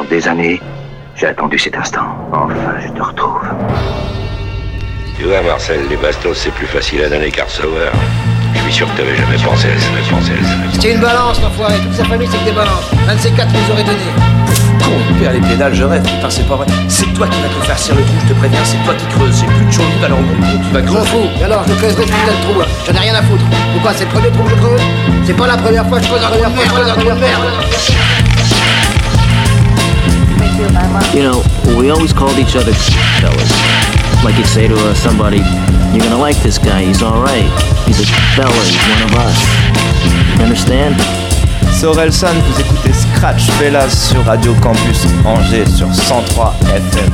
Pendant des années, j'ai attendu cet instant. Enfin, je te retrouve. Tu vois, Marcel, les bastos, c'est plus facile à donner qu'Arsower. Je suis sûr que t'avais jamais pensé à ça. C'est une balance, l'enfoiré. Toute sa famille, c'est que des balances. Un de ces quatre nous aurait donné. On perd les pédales, je rêve. Putain, c'est pas vrai. C'est toi qui vas te faire cirer le trou, je te préviens. C'est toi qui creuses. J'ai plus de chaud vide, alors mon trou, tu vas Je m'en creuser. fous. Et alors, je creuserai ce putain de trou, là. J'en ai rien à foutre. Pourquoi, c'est le premier trou que je creuse? C'est pas la première fois que je creuse un trou de merde. You know, we always called each other fellas. Like you'd say to somebody, you're gonna like this guy, he's alright. He's a fella, he's one of us. You understand? C'est Orelsan, vous écoutez Scratch Fellas sur Radio Campus Angers sur 103 FM.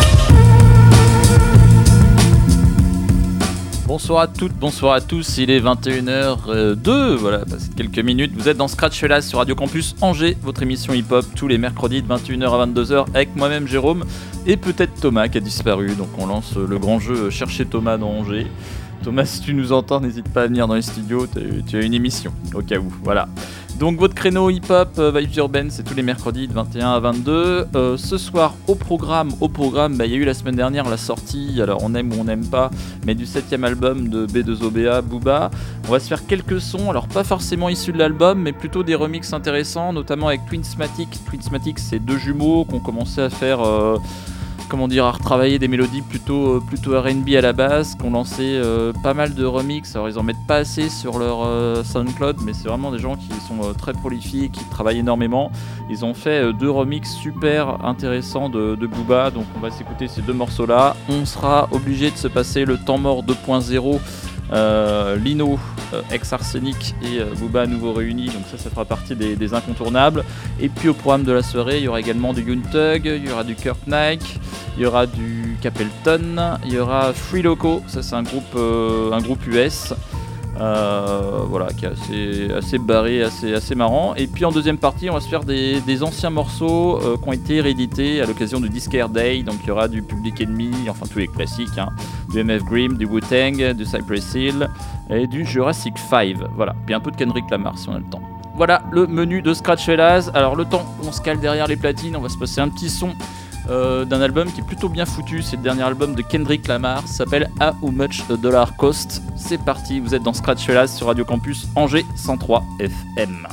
Bonsoir à toutes, bonsoir à tous, il est 21h02, voilà, passé quelques minutes, vous êtes dans Scratch Fellas sur Radio Campus Angers, votre émission hip-hop tous les mercredis de 21h à 22h avec moi-même Jérôme et peut-être Thomas qui a disparu, donc on lance le grand jeu Chercher Thomas dans Angers. Thomas, si tu nous entends, n'hésite pas à venir dans les studios, tu as une émission, au cas où, voilà. Donc votre créneau hip-hop, vibes urbaines, c'est tous les mercredis de 21 à 22. Ce soir, au programme, il y a eu la semaine dernière la sortie, alors on aime ou on n'aime pas, mais du 7ème album de B2OBA, Booba. On va se faire quelques sons, alors pas forcément issus de l'album, mais plutôt des remixes intéressants, notamment avec Twinsmatic. Twinsmatic, c'est deux jumeaux qui ont commencé à faire... à retravailler des mélodies plutôt R&B à la base, qui ont lancé pas mal de remixes. Alors ils en mettent pas assez sur leur SoundCloud, mais c'est vraiment des gens qui sont très prolifiques, qui travaillent énormément. Ils ont fait deux remixes super intéressants de Booba, donc on va s'écouter ces deux morceaux là. On sera obligé de se passer le temps mort 2.0, Lino, ex-Arsenic et Booba à nouveau réunis, donc ça fera partie des incontournables. Et puis au programme de la soirée, il y aura également du Young Thug, il y aura du Kirk Knight, il y aura du Capleton, il y aura Free Loco, ça c'est un groupe US, voilà, qui est assez barré, assez marrant. Et puis en deuxième partie, on va se faire des anciens morceaux qui ont été réédités à l'occasion du Discare Day. Donc il y aura du Public Enemy, enfin tous les classiques, hein, du MF Grimm, du Wu-Tang, du Cypress Hill et du Jurassic 5. Voilà, puis un peu de Kendrick Lamar si on a le temps. Voilà le menu de Scratch Fellas. Alors le temps, on se cale derrière les platines, on va se passer un petit son d'un album qui est plutôt bien foutu. C'est le dernier album de Kendrick Lamar, ça s'appelle How Much a Dollar Cost. C'est parti, vous êtes dans Scratch Fellas sur Radio Campus Angers 103 FM.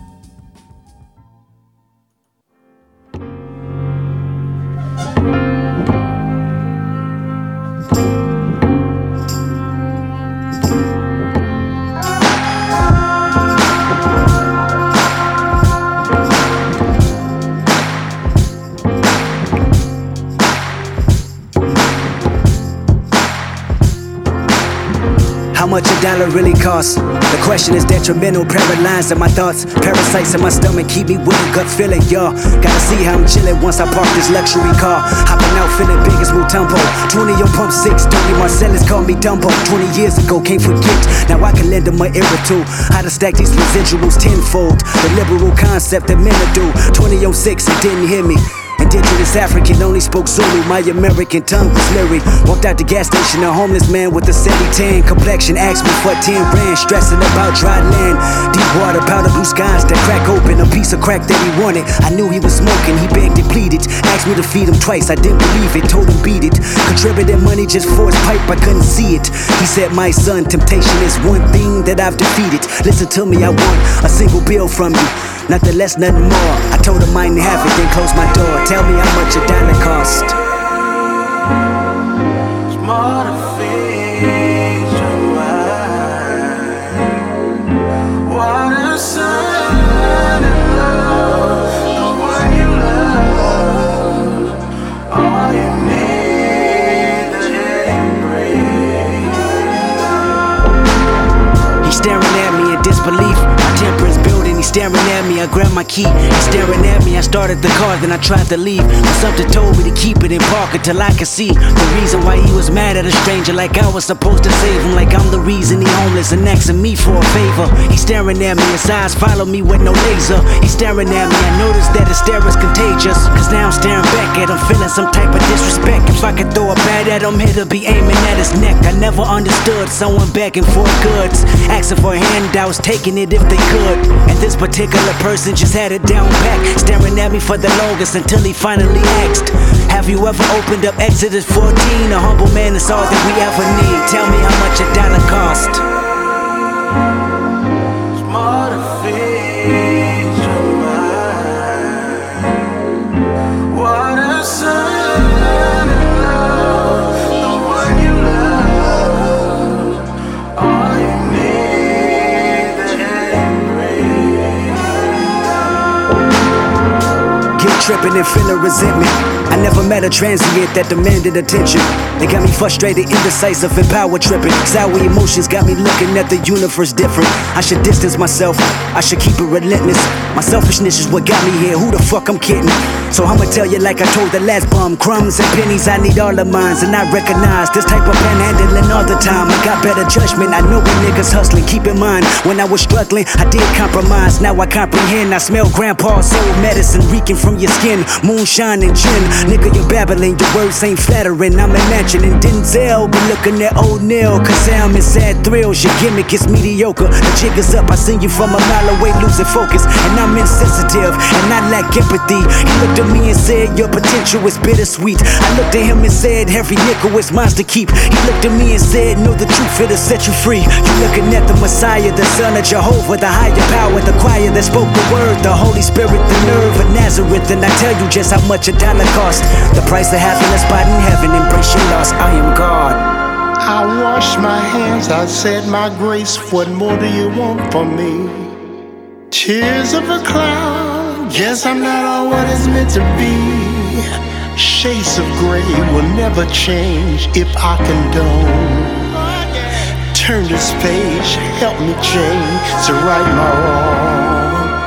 How much a dollar really costs? The question is detrimental, paralyzed in my thoughts. Parasites in my stomach keep me with a gut feeling, y'all. Gotta see how I'm chillin' once I park this luxury car. Hopping out feeling big as Mutombo. 20 on pump 6, Tony Marcellus called me Dumbo. 20 years ago, can't forget. Now I can lend him my ear or two. How to stack these residuals tenfold. The liberal concept that men do. 20 on 6, it didn't hear me. Indigenous African, only spoke Zulu, my American tongue was lyric. Walked out the gas station, a homeless man with a 70-tan complexion. Asked me for 10 rand, stressing about dry land. Deep water, powder blue skies that crack open. A piece of crack that he wanted, I knew he was smoking, he begged and pleaded. Asked me to feed him twice, I didn't believe it, told him beat it. Contributed money just for his pipe, I couldn't see it. He said, my son, temptation is one thing that I've defeated. Listen to me, I want a single bill from you. Nothing less, nothing more. I told him I didn't have it, then closed my door. Tell me how much a dollar cost. It's more to feed your mind. Water, sun, and love. The one you love. All you need to breathe. He's staring at me in disbelief. My temper is building. He's staring at me. I grabbed my key. He's staring at me. I started the car, then I tried to leave. But something told me to keep it in park until I could see the reason why he was mad at a stranger. Like I was supposed to save him. Like I'm the reason he homeless. niggas and asking me for a favor. He's staring at me, his eyes follow me with no laser. He's staring at me, I notice that his stare is contagious. Cause now I'm staring back at him, feeling some type of disrespect. If I could throw a bat at him, it'll be aiming at his neck. I never understood someone begging for goods, asking for handouts, taking it if they could. And this particular person just had it down pat, staring at me for the longest until he finally asked, have you ever opened up Exodus 14? A humble man is all that we ever need. Tell me how much a dollar cost. It's more to feed your mind. What a son and love, the one you love. All you need that Get tripping and feeling resentment. I never met a transient that demanded attention. They got me frustrated, indecisive, and power tripping. Sour emotions got me looking at the universe different. I should distance myself, I should keep it relentless. My selfishness is what got me here, who the fuck I'm kidding? So I'ma tell you like I told the last bum, crumbs and pennies, I need all of mine. And I recognize this type of panhandling all the time. I got better judgment, I know when niggas hustling. Keep in mind, when I was struggling, I did compromise. Now I comprehend, I smell grandpa's soul medicine reeking from your skin, moonshine and gin. Nigga, you're babbling, your words ain't flattering. I'm imagining Denzel, be looking at O'Neal. Cause I'm in sad thrills, your gimmick is mediocre. The jig is up, I seen you from a mile away losing focus. And I'm insensitive, and I lack empathy. He looked at me and said, your potential is bittersweet. I looked at him and said, every nickel is mine to keep. He looked at me and said, know the truth, it'll set you free. You looking at the Messiah, the son of Jehovah, the higher power, the choir that spoke the word, the Holy Spirit, the nerve of Nazareth. And I tell you just how much a dollar cost. The price of having a spot in heaven, embrace your loss, I am God. I washed my hands, I said my grace, what more do you want from me? Tears of a cloud, guess I'm not all what it's meant to be. Shades of gray will never change if I condone. Turn this page, help me change to right my wrong.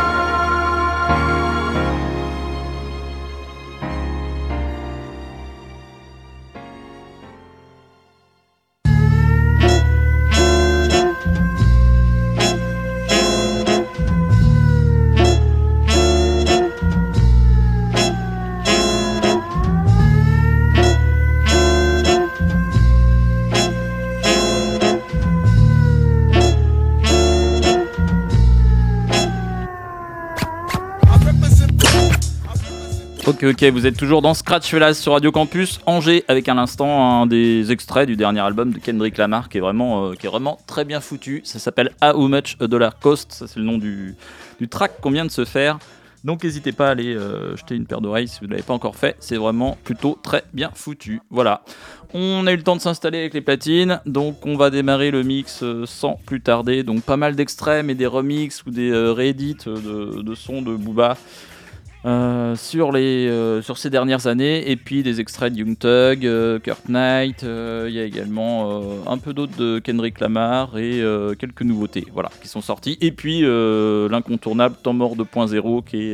Ok, vous êtes toujours dans Scratch Fellas sur Radio Campus Angers avec à l'instant un des extraits du dernier album de Kendrick Lamar qui est vraiment très bien foutu. Ça s'appelle How Much a Dollar Cost, ça c'est le nom du track qu'on vient de se faire. Donc n'hésitez pas à aller jeter une paire d'oreilles si vous ne l'avez pas encore fait, c'est vraiment plutôt très bien foutu. Voilà, on a eu le temps de s'installer avec les platines, donc on va démarrer le mix sans plus tarder. Donc pas mal d'extraits mais des remixes ou des réédits de sons de Booba. Sur ces dernières années, et puis des extraits de Young Thug, Kurt Knight, il y a également un peu d'autres de Kendrick Lamar et quelques nouveautés qui sont sorties, et puis l'incontournable Temps Mort 2.0 qui est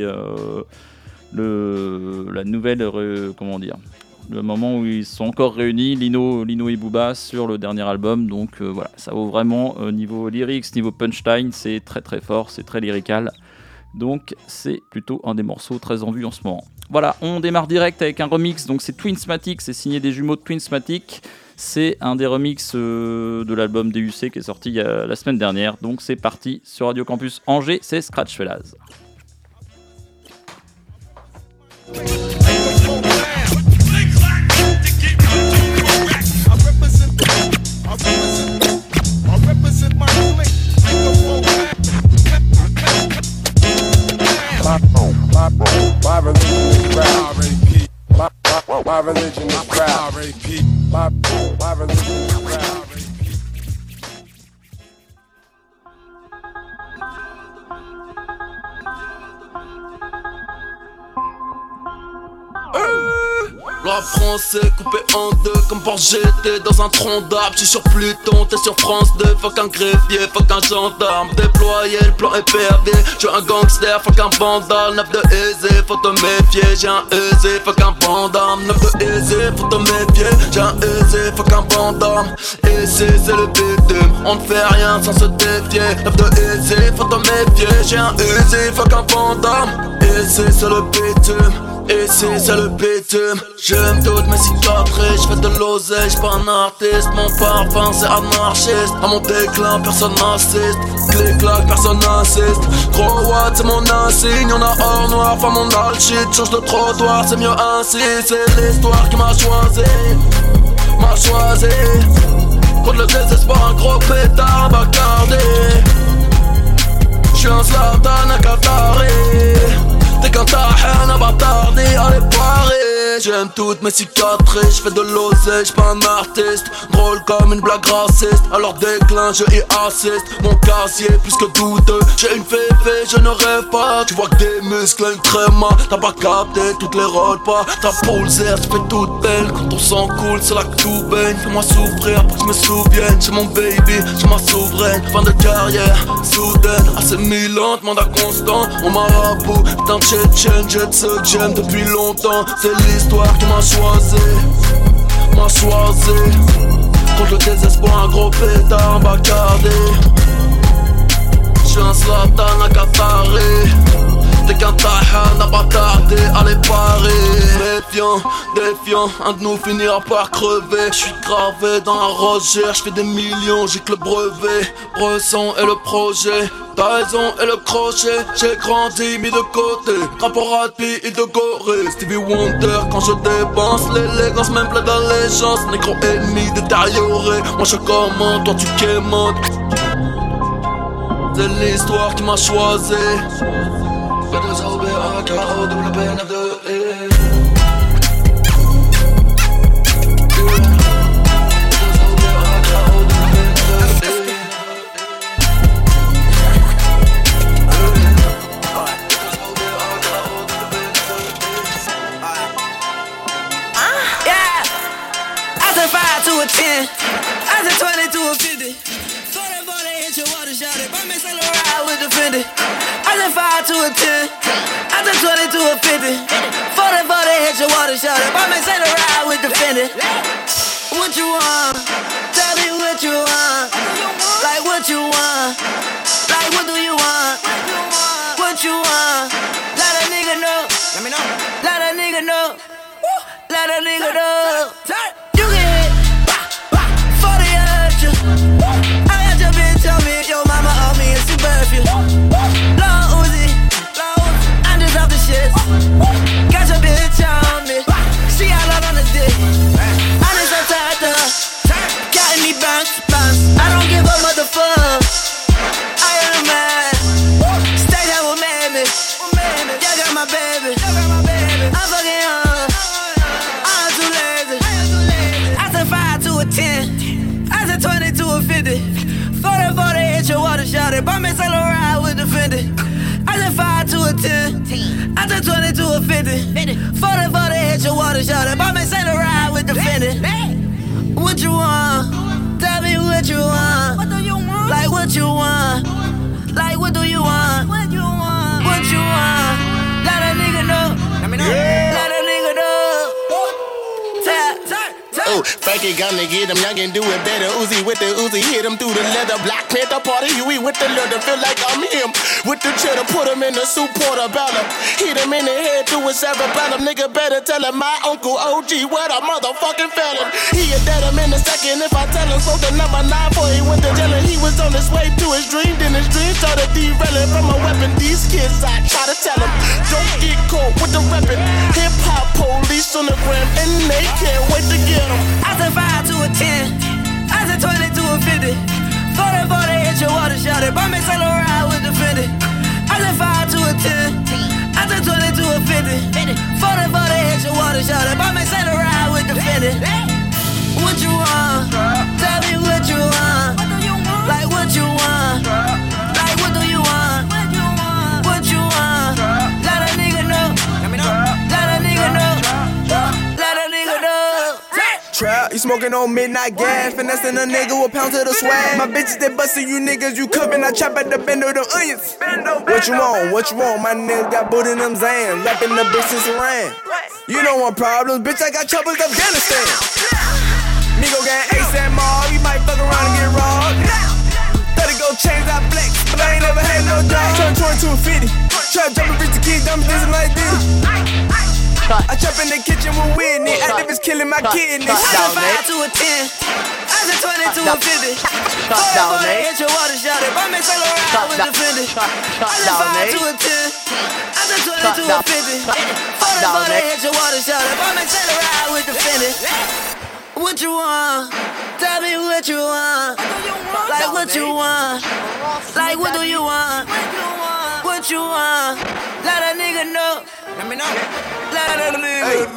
la nouvelle, le moment où ils sont encore réunis, Lino et Booba sur le dernier album, donc ça vaut vraiment niveau lyrics, niveau punchline, c'est très très fort, c'est très lyrical. Donc c'est plutôt un des morceaux très en vue en ce moment. Voilà, on démarre direct avec un remix, donc c'est Twinsmatic, c'est signé des jumeaux de Twinsmatic. C'est un des remixes de l'album DUC qui est sorti la semaine dernière. Donc c'est parti sur Radio Campus Angers, c'est Scratch Fellas. My religion is rap. My religion is rap. My religion is rap. Rap français coupé en deux comme pour GT dans un tronc d'arbre. J'suis sur Pluton, t'es sur France 2. Fuck un greffier, fuck un gendarme. Déployer le plan épervier. J'suis un gangster, fuck un vandale. 9 de aisé, faut te méfier. J'ai un aisé, fuck un vandame. 9 de aisé, faut te méfier. J'ai un aisé, fuck un vandame. Aisé, c'est le bitume. On ne fait rien sans se défier. 9 de aisé, faut te méfier. J'ai un aisé, fuck un vandame. Aisé, c'est le bitume. Et c'est le bitume. J'aime toutes mes cicatrices, j'fais de l'oseille, j'suis pas un artiste. Mon parfum c'est anarchiste. À mon déclin personne n'assiste. Clic-clac personne n'insiste. Gros what c'est mon insigne. Y'en a or noir, enfin mon shit. Change de trottoir, c'est mieux ainsi. C'est l'histoire qui m'a choisi. M'a choisi. Contre le désespoir, un gros pétard bacardé. J'suis un Zlatan à Qatari. T'es qu'un tahin à bâtarder, allez paré. J'aime toutes mes cicatrices, j'fais de l'oseille, j'suis pas un artiste. Drôle comme une blague raciste, alors déclin je y assiste. Mon casier plus que douteux, j'ai une féfé, je ne rêve pas. Tu vois que des muscles, une tréma, t'as pas capté toutes les rôles pas. Ta pulsaire, tu fais toute belle, quand ton sang coule, c'est là que tout baigne. Fais-moi souffrir pour que je me souvienne, j'ai mon baby, j'ai ma souveraine. Fin de carrière, soudaine, assez milante, mandat constant. On marabout, putain de tchétchène, j'ai de ce que j'aime depuis longtemps. C'est l'histoire qui m'a choisi, m'a choisi. Contre le désespoir, un gros pétard bacardé. J'suis un Zlatan à Qatari. T'es qu'un tahan à bâtarder, allez parer. Méfiant, défiant, un de nous finira par crever. J'suis gravé dans la rosière, j'fais des millions, j'ai que le brevet. Bresson et le projet, Tyson et le crochet. J'ai grandi, mis de côté, rapport à Pi et de Gorée. Stevie Wonder, quand je dépense l'élégance, même plein d'allégeance. Négro ennemi détérioré, moi je commande, toi tu quémantes. C'est l'histoire qui m'a choisi. To a 10, I said 20 to a 50. 40 before they hit your water shot it. I may sail around with the Fendi. I said 5 to a 10, I said 20 to a 50. 40 before they hit your water shot it. I may sail around with the Fendi. What you want? Tell me what you want. Like what you want? Like what do you want? What you want? Let a nigga know. Let me know. Let a nigga know. Let a nigga know. Tell me your mama on me and she birth you. Lil Uzi, I'm just off the shit. Got your bitch on me, she all out on the dick. I'm just so tired of her, got me bounce, bounce. I don't give a motherfucker, I am a man. Stay down with me, y'all got my baby. I'm fucking her, I'm too lazy. I said 5 to a 10, I said 20 to a 50. 40 before they hit your water shot it. Buy me sail around with the Fendi. I said 5 to a 10. I said 20 to a 50. 40 before they hit your water shot it. Buy me sail around with the Fendi. What you want? Tell me what you want. What do you want? Like what you want? Like what do you want? What you want? What you want? Let a nigga know. Let me know. Let a nigga know. Oh, Frankie gonna get him, young and do it better. Uzi with the Uzi, hit him through the leather. Black Panther party, Huey with the leather. Feel like I'm him. With the cheddar, put him in the soup portobello. Hit him in the head through his cerebellum. Nigga better tell him my uncle OG what a motherfucking felon. He a dead him in a second if I tell him. So the number 9 before he went to jail. He was on his way to his dream. Then his dream started derailing from a weapon. These kids, I try to tell him, don't get caught with the weapon. Hip hop police on the gram, and they can't wait to get him. I said 5 to a 10, I said 20 to a 50. 40 before they hit your water shot it. Buy me sail around with the Fendi. I said 5 to a 10, I said 20 to a 50. 40 before they hit your water shot it. Buy me sail around with the Fendi. What you want? Tell me what you want. Like what you want? Like what do you want? What you want? Let a nigga know. Let a nigga know. Let a nigga smoking on midnight gas. Finessing a nigga with pounds of the swag. My bitches, they bustin' you niggas, you cuppin'. I chop at the bend of them onions. What you want? What you want? My nigga got boot in them Zans. Lapping the bitches around. You don't want problems, bitch, I got troubles Afghanistan. Migo gang ASAP mob, you might fuck around and get robbed. 30 gold chains, I flex, but I ain't never had no job. Turn 22 and 50, try to jump and reach the kid, dumb this like this. I jump in the kitchen with Whitney, activists killing my kidneys. I said 5 to a 10, I said 20 to a 50. 40 hit your water shot it, I may sell around with the Fendi. I said 5 to a 10, I said 20 to a 50. 40 hit your water shot it, I may sell around with the Fendi. What you want? Tell me what you want. Like what you want? Like what do you want? What you want? Let a nigga know. Let me know. Let a nigga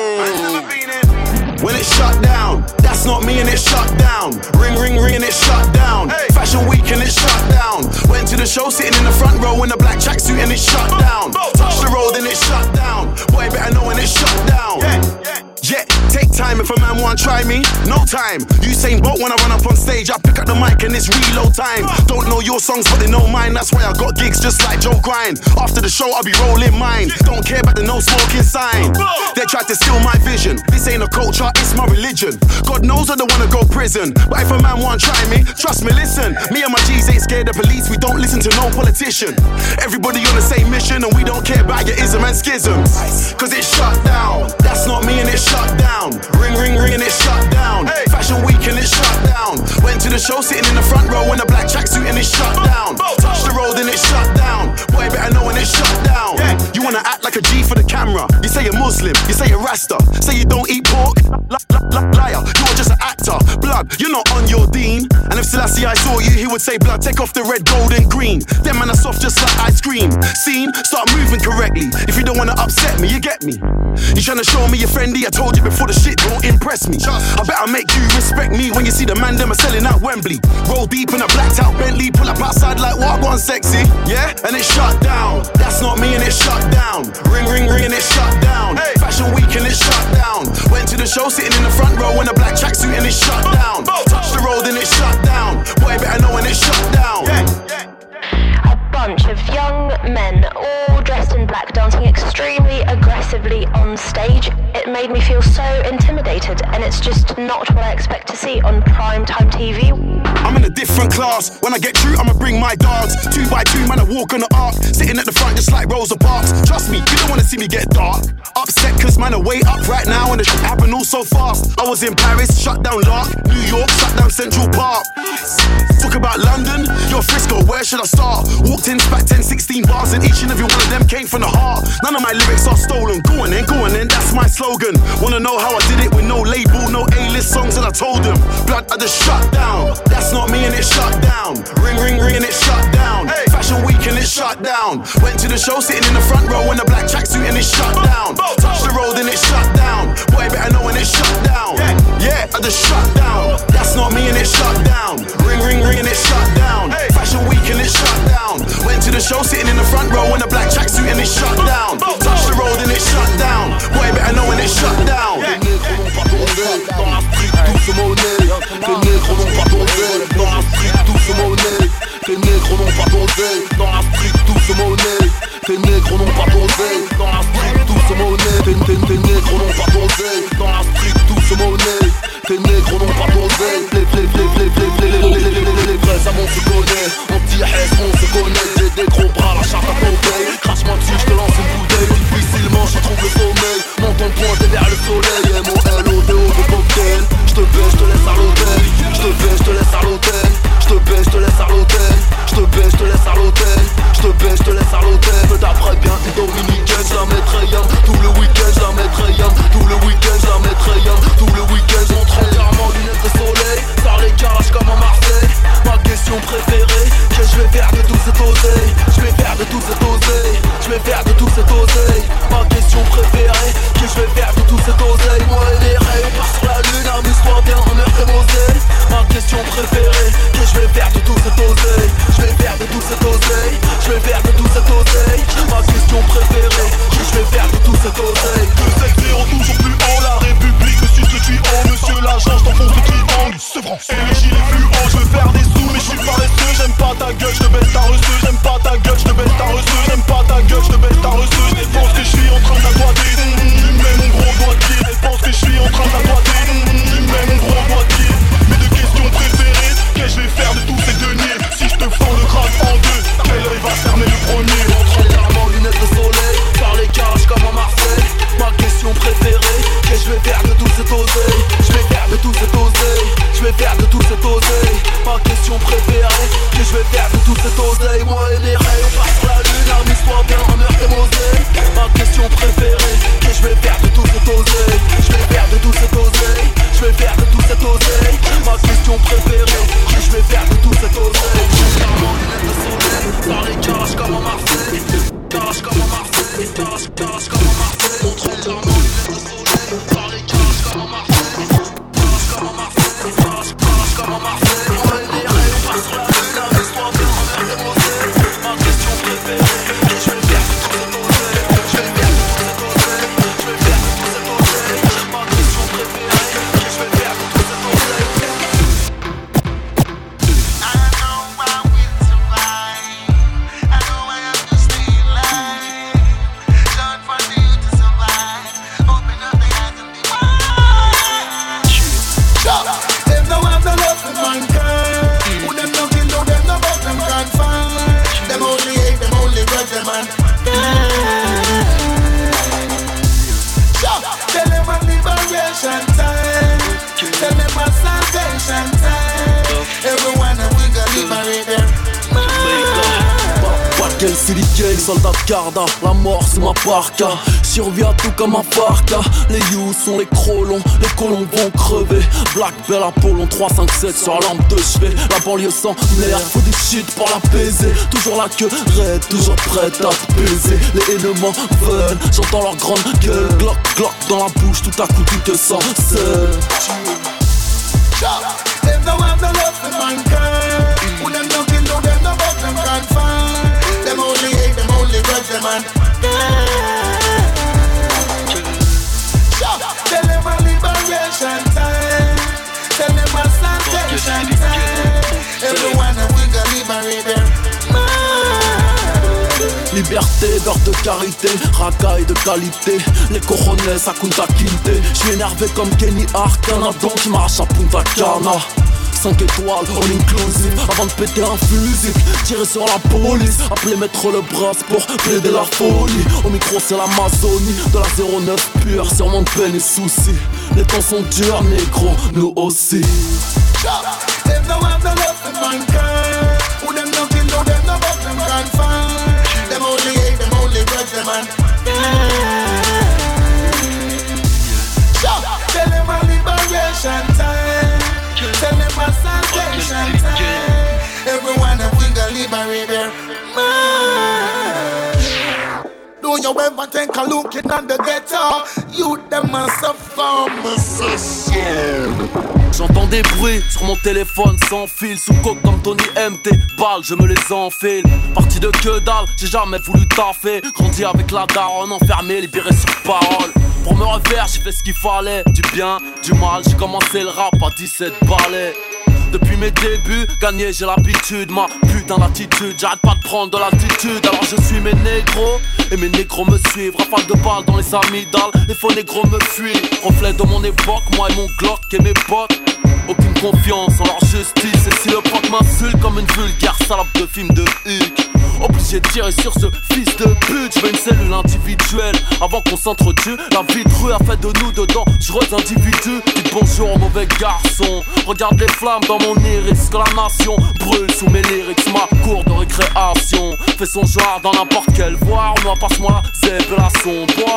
know. When it's shut down, that's not me and it's shut down. Ring, ring, ring and it's shut down. Fashion week and it's shut down. Went to the show sitting in the front row in a black tracksuit and it's shut down. Touch the road and it's shut down. Boy, better know when it's shut down. Yeah, take time if a man want try me. No time. Usain Bolt when I run up on stage, I pick up the mic and it's reload time. Don't know your songs but they know mine. That's why I got gigs just like Joe Grind. After the show I'll be rolling mine. Don't care about the no smoking sign. They tried to steal my vision. This ain't a culture, it's my religion. God knows I don't wanna go prison, but if a man want try me, trust me, listen. Me and my G's ain't scared of police. We don't listen to no politician. Everybody on the same mission and we don't care about your ism and schisms. Cause it's shut down. That's not me and it's shut down. Ring, ring, ring and it's shut down. Fashion week and it's shut down. Went to the show sitting in the front row in a black tracksuit and it's shut down. Touch the road and it's shut down. Boy, better know when it's shut down. You wanna act like a G for the camera. You say you're Muslim, you say you're Rasta. Say you don't eat pork. Liar, you're just an actor. Blood, you're not on your dean. And if Selassie I saw you, he would say, blood, take off the red, gold and green. Them man are soft just like ice cream. Scene, start moving correctly. If you don't wanna upset me, you get me. You tryna show me you're friendly, I told you before the shit don't impress me. I better make you respect me when you see the man them are selling out Wembley. Roll deep in a blacked out Bentley, pull up outside like what one sexy. Yeah, and it's shut down. That's not me and it's shut down. Ring, ring, ring and it's shut down. Fashion week and it's shut down. Went to the show sitting in the front row in a black tracksuit and it's shut down. Touch the road and it's shut down. Boy, better know when it's shut down. A bunch of young men, all dressed in black, dancing extremely aggressively on stage. It made me feel so intimidated, and it's just not what I expect to see on primetime TV. I'm in a different class. When I get through, I'ma bring my dogs. 2 by 2, man, I walk on the arc. Sitting at the front just like Rosa Parks. Trust me, you don't wanna see me get dark. Upset cause man, I way up right now and the shit happened all so fast. I was in Paris, shut down Lark. New York, shut down Central Park. Talk about London, you're Frisco, where should I start? Walked in, spat 10, 16 bars and each and every one of them came from the heart. None of my lyrics are stolen. Go on then, that's my slogan. Wanna know how I did it with no label, no A-list songs, and I told them, blood, I just shut down. That's not me and it's shut down. Ring, ring, ring and it's shut down. Fashion week and it's shut down. Went to the show sitting in the front row in a black tracksuit and it's shut down. Touch the road and it's shut down. Boy, better know when it's shut down. Yeah, I just shut down. That's not me and it's shut down. Ring, ring, ring and it's shut down. Fashion week and it's shut down. Went to the show sitting in the front row in a black tracksuit and it's shut down. Touch the road and it's shut down. Boy, better know when it's shut down. Dans la street, tout se monnaie. Les négros n'ont pas d'oseille. Dans la street, tout se monnaie. Les négros n'ont pas d'oseille. Dans la street, tout se monnaie. Les négros n'ont pas d'oseille. Dans la street, tout se monnaie. Les négros n'ont pas d'oseille. Dans la street, tout se monnaie. Les négros n'ont pas d'oseille. Les vrais amants se connaissent. On dit yes, on se connaît. J'ai des gros bras, la charte à Popeye. Crache-moi dessus, je te lance une bouteille. Difficilement, je trouve le sommeil. Monte ton poing vers le soleil. M-O-L-O-D-O de cocktail. Je te baisse, je te laisse à l'hôtel. Je te baisse, je te laisse à l'hôtel. Je te baisse, je te laisse à l'hôtel. Je te baisse, je te laisse à l'hôtel. Je te baisse, je te laisse à l'hôtel. Mais d'après bien une dominicaine, je la mettrai yam. Tout le week-end, je la mettrai yam. Tout le week-end, je la mettrai yam. Tout le week-end, je montre entièrement lunettes de soleil. Ça les calages comme à Marseille. Ma question préférée, qu'est-ce que je vais faire de tout cet oseille? Je vais faire de tout cet oseille. Je vais faire de tout cet oseille. Ma question préférée, qu'est-ce que je vais faire de tout cet oseille? Moi et les rêves, part sur la lune, amuse-toi bien en mer et Moselle. Ma question préférée, qu'est-ce que je vais faire de tout cet oseille? Je vais faire de tout cet oseille. Je vais faire de tout cet oseille. Ma question préférée, qu'est-ce que je vais faire de tout cet oseille? 2-7-0 toujours plus haut, la République, le sud que tu es haut, monsieur l'agent, je vais faire de toute cette oseille. Moi et mes rêves, on part sur la lune, amuse-toi bien en heure et Moselle. Ma question préférée, qu'est-ce que je vais faire de toute cette oseille? Je vais faire de toute cette oseille, je vais faire de toute cette oseille. Ma question préférée, qu'est-ce que je vais faire de toute cette oseille? Je vais faire mon lunette de soleil, dans les garages comme en Marseille. Garage comme en Marseille, garage comme en Marseille. On trouve dans mon lunette de soleil, dans les garages comme en Marseille. Garage comme en Marseille, garage comme en Marseille. Moi et les rêves, on part sur la lune, amuse-toi bien en heure et Moselle. Ma question préférée, qu'est-ce que je vais faire de toute cette oseille? Je vais faire de toute cette oseille, je vais faire de toute cette oseille. Ma question préférée, qu'est-ce que je vais faire de toute cette oseille? Tell them a liberation time. Tell them a salvation time. Everyone we gonna liberate them. Quel silicate, soldat de Garda, la mort c'est ma parka. Survie à tout comme un farca. Les you sont les crolons, les colons vont crever. Black Bell Apollon 357 sur la lampe de chevet. La banlieue sans l'air, faut du shit pour l'apaiser. Toujours la queue raide, toujours prête à te baiser. Les ennemis veulent, j'entends leur grande gueule. Glock, glock dans la bouche, tout à coup tu te sens seul. Them no have no love for mankind. Who them no kill, no them no fuck, them can't find. Them only hate, them only grudge, them and tell them a liberation time. Tell them a salvation time. Everyone we gonna liberate them. Liberté, beurre de carité, racaille de qualité. Les cojones à Kunta Kinte. J'suis énervé comme Kenny Arcana, donc qui m'arrache à Punta Cana. 5 étoiles, all inclusive. Avant de péter un fusil, tirer sur la police. Appeler maître le bras pour plaider la folie. Au micro c'est l'Amazonie, de la 09 pure. Sur mon peine et soucis. Les temps sont durs, négro, nous aussi. Them no have no love for mankind. Who them no kill, no them no fuck, them can't find. Them only hate, them only grudge, them and tell them a liberation time. Tell them a salvation time. Everyone we gonna liberate their mind. Do you ever think of looking at the ghetto? You them must suffer, J'entends des bruits sur mon téléphone sans fil. Sous coke comme Tony MT, balles, je me les enfile. Parti de que dalle, j'ai jamais voulu taffer. Grandi avec la daronne, enfermé, libéré sur parole. Pour me refaire, j'ai fait ce qu'il fallait. Du bien, du mal, j'ai commencé le rap à 17 balais. Depuis mes débuts, gagner j'ai l'habitude. Ma putain d'attitude, j'arrête pas de prendre de l'altitude. Alors je suis mes négros, et mes négros me suivent. Rafale de balles dans les amygdales, les faux négros me fuient. Reflet de mon époque, moi et mon Glock et mes potes. Aucune confiance en leur justice. Et si le proc m'insulte comme une vulgaire salope de film de Huck, obligé de tirer sur ce fils de pute. Je veux une cellule individuelle avant qu'on s'entretue. La vie de rue a fait de nous de dangereux individus. Dites bonjour au mauvais garçon. Regarde les flammes dans mon iris, que la nation brûle sous mes lyrics. Ma cour de récréation fait son genre dans n'importe quelle voie. Moi passe-moi la zèbre et la son bois.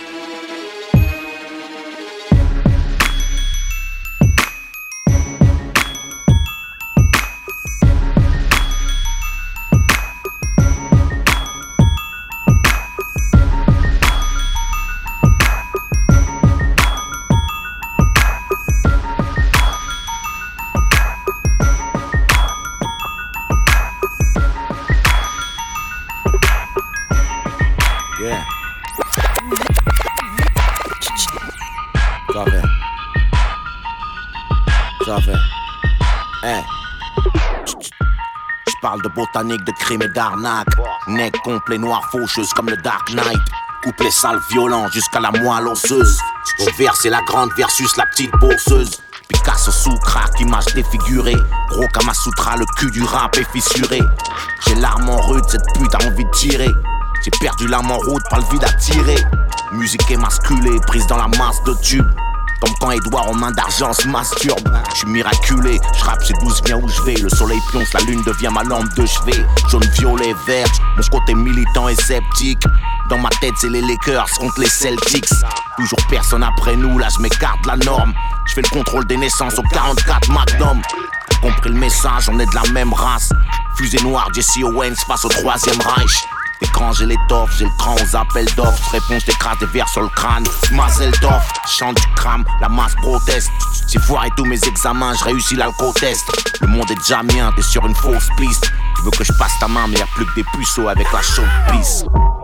J'parle de botanique, de crime et d'arnaque. Nec complet, noir, faucheuse comme le Dark Knight. Couplet sale, violent jusqu'à la moelle osseuse. Au vert c'est la grande versus la petite bourseuse. Picasso sous crack, image défigurée. Gros Kamasutra, le cul du rap est fissuré. J'ai l'arme en rude, cette pute a envie de tirer. J'ai perdu l'âme en route, pas le vide à tirer. Musique émasculée, prise dans la masse de tubes. Comme quand Edouard en main d'argent se masturbe. Je suis miraculé, je rappe, j'ai 12 viens où je vais. Le soleil pionce, la lune devient ma lampe de chevet. Jaune, violet, vert, mon côté militant et sceptique. Dans ma tête c'est les Lakers contre les Celtics. Toujours personne après nous, là je m'écarte de la norme. Je fais le contrôle des naissances au 44 Magnum. T'as compris le message, on est de la même race. Fusée noire, Jesse Owens face au 3ème Reich. Écran, j'ai l'étoffe, j'ai le cran aux appels d'offres. Réponse, t'écrases des verres sur le crâne. Mazeldorf, chante du crame, la masse proteste. J'ai foiré tous mes examens, je réussis l'alco-test. Le monde est déjà mien, t'es sur une fausse piste. Tu veux que je passe ta main, mais y'a plus que des puceaux avec la chaude pisse.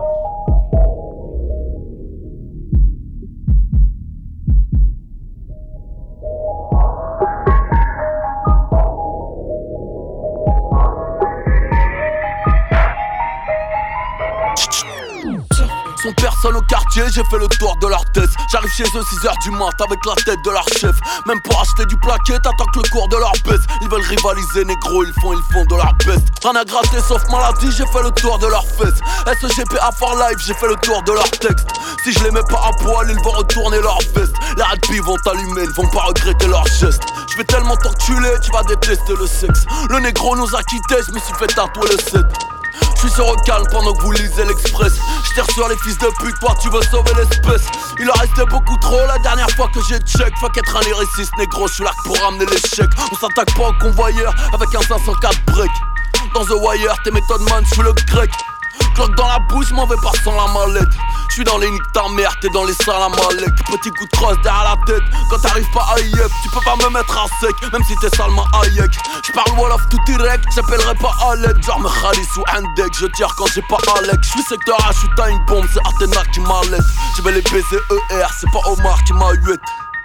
Sont personne au quartier, j'ai fait le tour de leur tête. J'arrive chez eux 6h du mat avec la tête de leur chef. Même pour acheter du plaquet, t'attends que le cours de leur baisse. Ils veulent rivaliser négro, ils font de leur best. Rien à gratter sauf maladie, j'ai fait le tour de leurs fesses. SGPA for life, j'ai fait le tour de leur texte. Si je les mets pas à poil, ils vont retourner leur veste. Les radis vont t'allumer, ils vont pas regretter leurs gestes. Je vais tellement t'enculer, tu vas détester le sexe. Le négro nous a quittés, je me suis fait tatouer le 7. Je suis sur le calme pendant que vous lisez l'Express. Je tire sur les fils de pute, toi tu veux sauver l'espèce. Il en restait beaucoup trop la dernière fois que j'ai check. Fuck être un lyriciste négro, je suis là pour ramener l'échec. On s'attaque pas au convoyeur avec un 504 break. Dans The Wire, t'es méthode man, je suis le grec. Cloque dans la bouche, m'en vais pas sans la mallette. Je suis dans les niques ta mère, t'es dans les salles à Malek. Petit coup de crosse derrière la tête. Quand t'arrives pas à yep, tu peux pas me mettre à sec. Même si t'es salement Hayek. J'parle Wolof tout direct, j'appellerai pas à l'aide. Genre me Khalis ou Handek, je tire quand j'ai pas Alec. J'suis secteur H, j'suis time bomb, c'est Athéna qui m'allait. J'vais les baiser ER, c'est pas Omar qui m'a huette.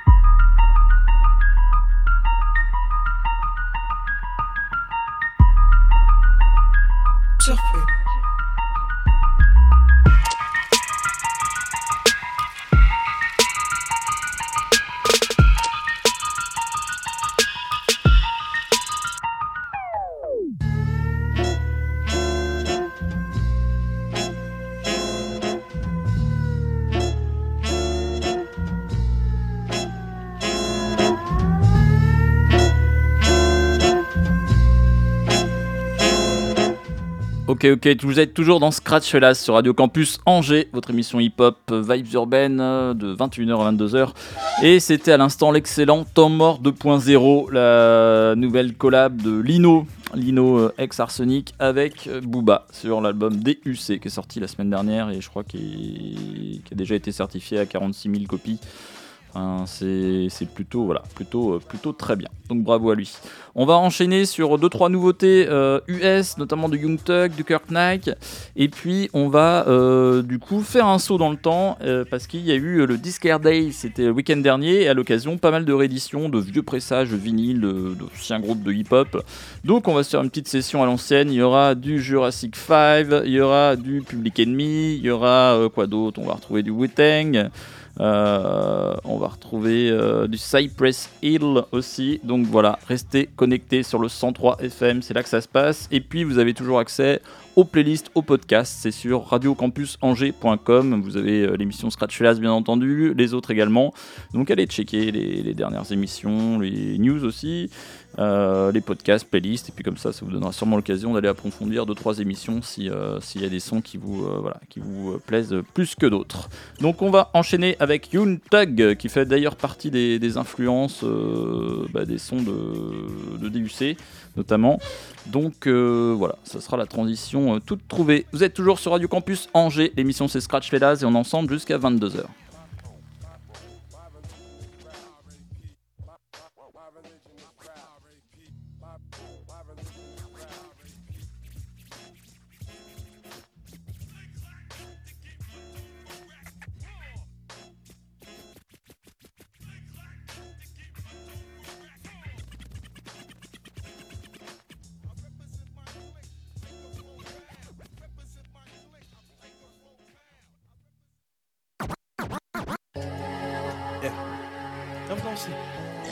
Surfait. Ok, vous êtes toujours dans Scratch Fellas sur Radio Campus Angers, votre émission hip-hop vibes urbaines de 21h à 22h. Et c'était à l'instant l'excellent Temps Mort 2.0, la nouvelle collab de Lino ex-Arsenic avec Booba sur l'album DUC qui est sorti la semaine dernière et je crois qu'il a déjà été certifié à 46 000 copies. Enfin, c'est plutôt très bien. Donc bravo à lui. On va enchaîner sur 2-3 nouveautés US, notamment du Young Thug, du Kirk Knight. Et puis on va du coup faire un saut dans le temps parce qu'il y a eu le Discare Day, c'était le week-end dernier. Et à l'occasion, pas mal de rééditions de vieux pressages vinyles d'anciens groupes de hip-hop. Donc on va se faire une petite session à l'ancienne. Il y aura du Jurassic 5, il y aura du Public Enemy, il y aura quoi d'autre? On va retrouver du Wu-Tang. On va retrouver du Cypress Hill aussi. Donc voilà, restez connectés sur le 103 FM, c'est là que ça se passe. Et puis vous avez toujours accès aux playlists, aux podcasts, c'est sur radiocampusangers.com. Vous avez l'émission Scratch Fellas bien entendu, les autres également. Donc allez checker les dernières émissions, les news aussi. Les podcasts, playlists, et puis comme ça vous donnera sûrement l'occasion d'aller approfondir 2-3 émissions s'il y a des sons qui vous plaisent plus que d'autres. Donc on va enchaîner avec Young Thug qui fait d'ailleurs partie des influences des sons de DUC notamment. Donc voilà, ça sera la transition toute trouvée. Vous êtes toujours sur Radio Campus Angers, l'émission c'est Scratch Fellas et on est ensemble jusqu'à 22h. Never gonna see.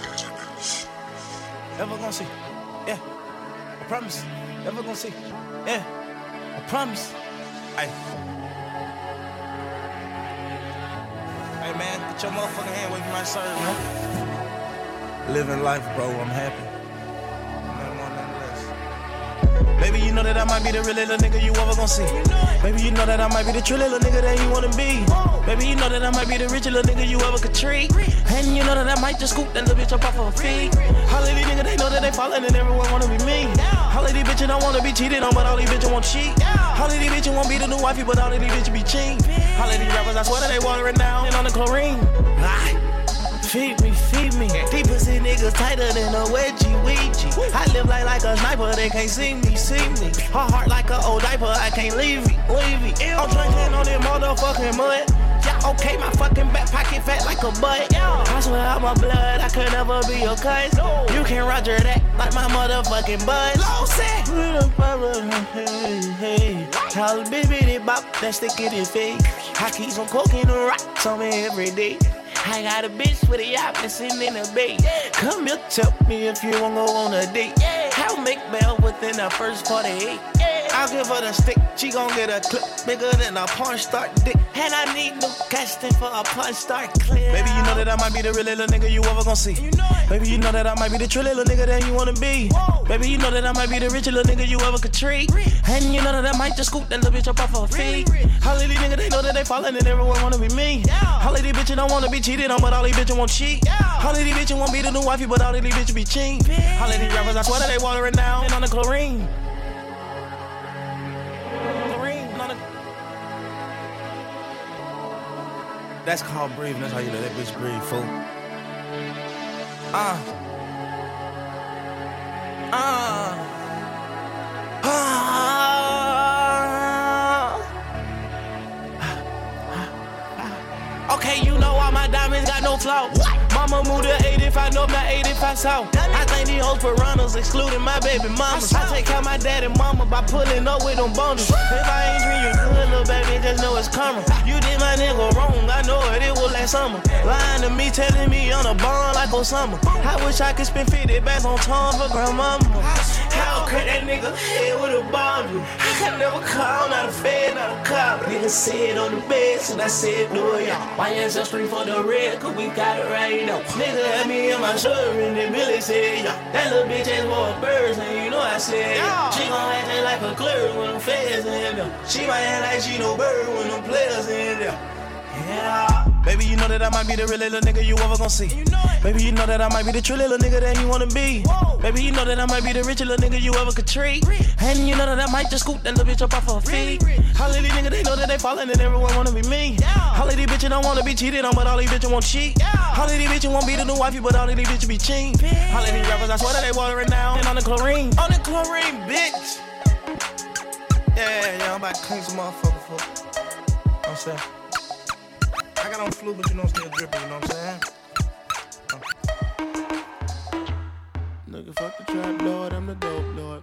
Never gonna see. Yeah. I promise. Never gonna see. Yeah. I promise. Ay. Hey man, get your motherfucking hand away from my serve, man. Living life, bro, I'm happy. Nothing more, nothing less. Baby, you know that I might be the real little nigga you ever gon' see. Baby, you know that I might be the true little nigga that you wanna be. Baby, you know that I might be the rich little nigga you ever could treat. And you know that I might just scoop that little bitch up off her feet. All of these niggas, they know that they fallin' and everyone wanna be me. All of these bitches don't wanna be cheated on, but all these bitches won't cheat. All of these bitches won't be the new wifey, but all of these bitches be cheap. All of these rappers, I swear that they watering down and on the chlorine. Feed me, feed me. These pussy niggas tighter than a wedgie, Ouija. I live like a sniper, they can't see me, see me. Her heart like an old diaper, I can't leave it, leave it. I'm drinking on this motherfucking mud. Yeah, okay, my fucking back pocket fat like a butt. I swear out my blood, I could never be your cuz. You can Roger that like my motherfucking buzz. Hey, how baby bop, that stick in his face. I keep some coke in the rocks on me every day. I got a bitch with a yacht and sitting in the bay. Come here, tell me if you wanna go on a date. I'll make bail within the first 48. I'll give her the stick, she gon' get a clip bigger than a porn star dick. And I need no casting for a porn star clip. Baby, you know that I might be the real little nigga you ever gon' see. Baby, you know that I might be the true little nigga that you wanna be. Baby, you know that I might be the rich little nigga you ever could treat. And you know that I might just scoop that little bitch up off her feet. All of these niggas, they know that they fallin' and everyone wanna be me. All of these bitches don't wanna be cheated on, but all these bitches won't cheat. All of these bitches won't be the new wifey, but all of these bitches be cheap. All of these rappers, I swear that they watering down and on the chlorine. That's called breathing. That's how you let that bitch breathe, fool. Okay, you know all my diamonds got no flaw. Mama moved to 85, no, not 85 south. I think these hoes piranhas, excluding my baby mamas. I take care of my dad and mama by pulling up with them bundles. If I ain't dream you good, little baby, just know it's coming. You did my nigga wrong, I know it was last summer. Lying to me, telling me on a bond like Osama. I wish I could spend 50 bands on time for grandmama. How could that nigga head with a bomb? I could never call, not a fed, not a cop. Nigga said on the bed, so I said, do it, y'all. My ancestry for the red, cause we got it right now. Nigga had me in my shirt, and then Billy said, yeah. That little bitch ass wore birds, and you know I said, yeah. She gon' act like a clerk when them feds in there. She might act like she no bird when them players in there. Yeah. Baby, you know that I might be the real little nigga you ever gon' see. Baby, you know that I might be the true little nigga that you wanna be. Baby, you know that I might be the rich little nigga you ever could treat. And you know that I might just scoop that little bitch up off her feet. All of these niggas, they know that they fallin' and everyone wanna be me. All of these bitches don't wanna be cheated on, but all these bitches won't cheat. All of these bitches won't be the new wifey, but all of these bitches be cheap. All of these rappers, I swear that they watering down and on the chlorine. On the chlorine, bitch. Yeah, I'm about to clean some motherfucker for. You know what I'm saying? I got on flu, but you know I'm still dripping, you know what I'm saying? Nigga, fuck the trap lord, I'm the dope lord.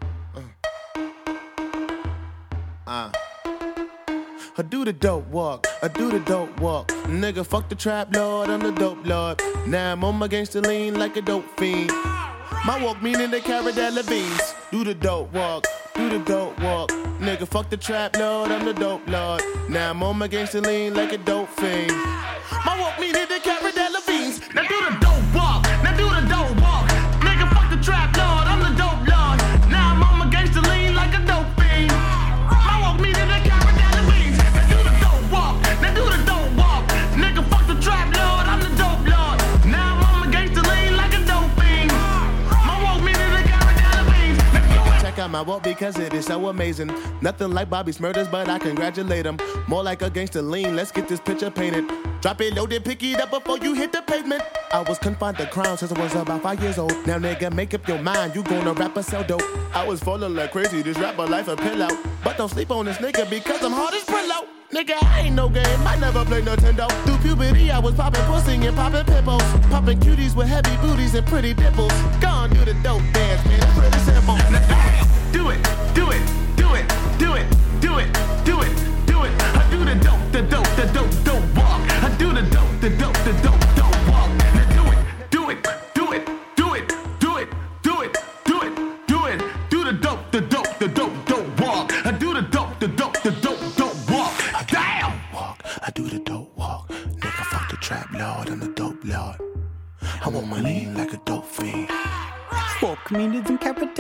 I do the dope walk, I do the dope walk. Nigga, fuck the trap lord, I'm the dope lord. Now I'm on my gangster lean like a dope fiend. My walk meaning they carry that beans. Do the dope walk, do the dope walk. Nigga, fuck the trap lord, I'm the dope lord. Now I'm on my gangster lean like a dope fiend. My walk meaning they carry that beans. Now do the dope walk, now do the dope walk. Nigga, fuck the trap lord, I'm the dope lord. Now I'm on my gangster lean like a dope fiend. My walk meaning they carry that beans. Now do the dope walk, now do the dope walk. Nigga, fuck the trap lord, I'm the dope lord. Now I'm on my gangster lean like a dope fiend. My walk meaning they carry that beans. Check out my walk because it is so amazing. Nothing like Bobby's murders, but I congratulate him. More like a gangster lean, let's get this picture painted. Drop it low, then pick it up before you hit the pavement. I was confined to crown since I was about 5 years old. Now nigga, make up your mind, you gonna rap or sell dope. I was falling like crazy, this rapper life a pill out. But don't sleep on this nigga because I'm hard as Brillo. Nigga, I ain't no game, I never play Nintendo. Through puberty, I was popping pussy and popping pimples. Popping cuties with heavy booties and pretty dimples. Gone do the dope dance, man, it's pretty simple. Now, do it, do it, do it, do it, do it, do it, do it. I do the dope, the dope, the dope, dope walk. I do the dope, the dope, the dope, dope walk. Now do it, do it, do it, do it, do it, do it, do it, do it. Do the dope, the dope, the dope, dope walk. I do the dope, the dope, the dope, dope walk. Damn! Walk, I do the dope walk. Nigga, fuck the trap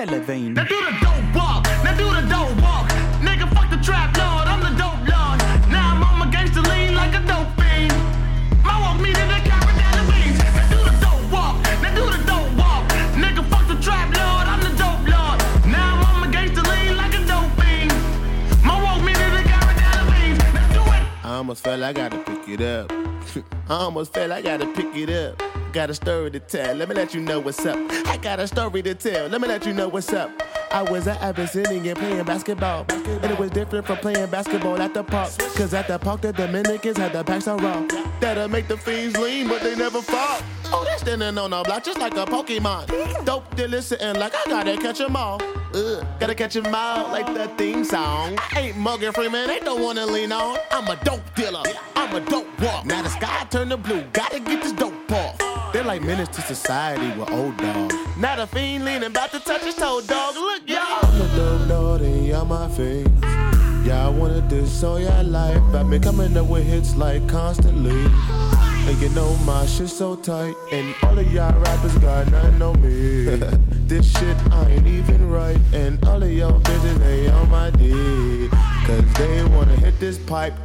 Levine. Now do the dope walk, now do the dope walk. Nigga, fuck the trap lord, I'm the dope lord. Now I'm on my gangster lean like a dope fiend. My walk me to the carrot and the beans. Now do the dope walk, now do the dope walk. Nigga, fuck the trap lord, I'm the dope lord. Now I'm on my gangster lean like a dope fiend. My walk me to the carrot and the beans. Let's do it. I almost felt I gotta pick it up. I almost felt I gotta pick it up. Got a story to tell, let me let you know what's up. I got a story to tell, let me let you know what's up. I was at Abyssinian playing basketball, and it was different from playing basketball at the park. Cause at the park the Dominicans had the packs on raw. That'll make the fiends lean, but they never fall. Oh, they standing on the block just like a Pokemon. Dope dealer sitting like I gotta catch 'em all. Gotta catch 'em all like the theme song. Ain't Morgan Freeman, ain't no one to lean on. I'm a dope dealer, I'm a dope walk. Now the sky turned to blue, gotta get this dope off. They're like menace to society with old dogs. Now the fiend leaning, about to touch his toe, dog. Look, y'all. I'm a dope dog and y'all my face. Y'all wanted this all your life. I've been coming up with hits like constantly. And you know my shit so tight. And all of y'all rappers got nothing on me. This shit I ain't even right. And all of y'all bitches, they on my dick. Cause they wanna hit this pipe.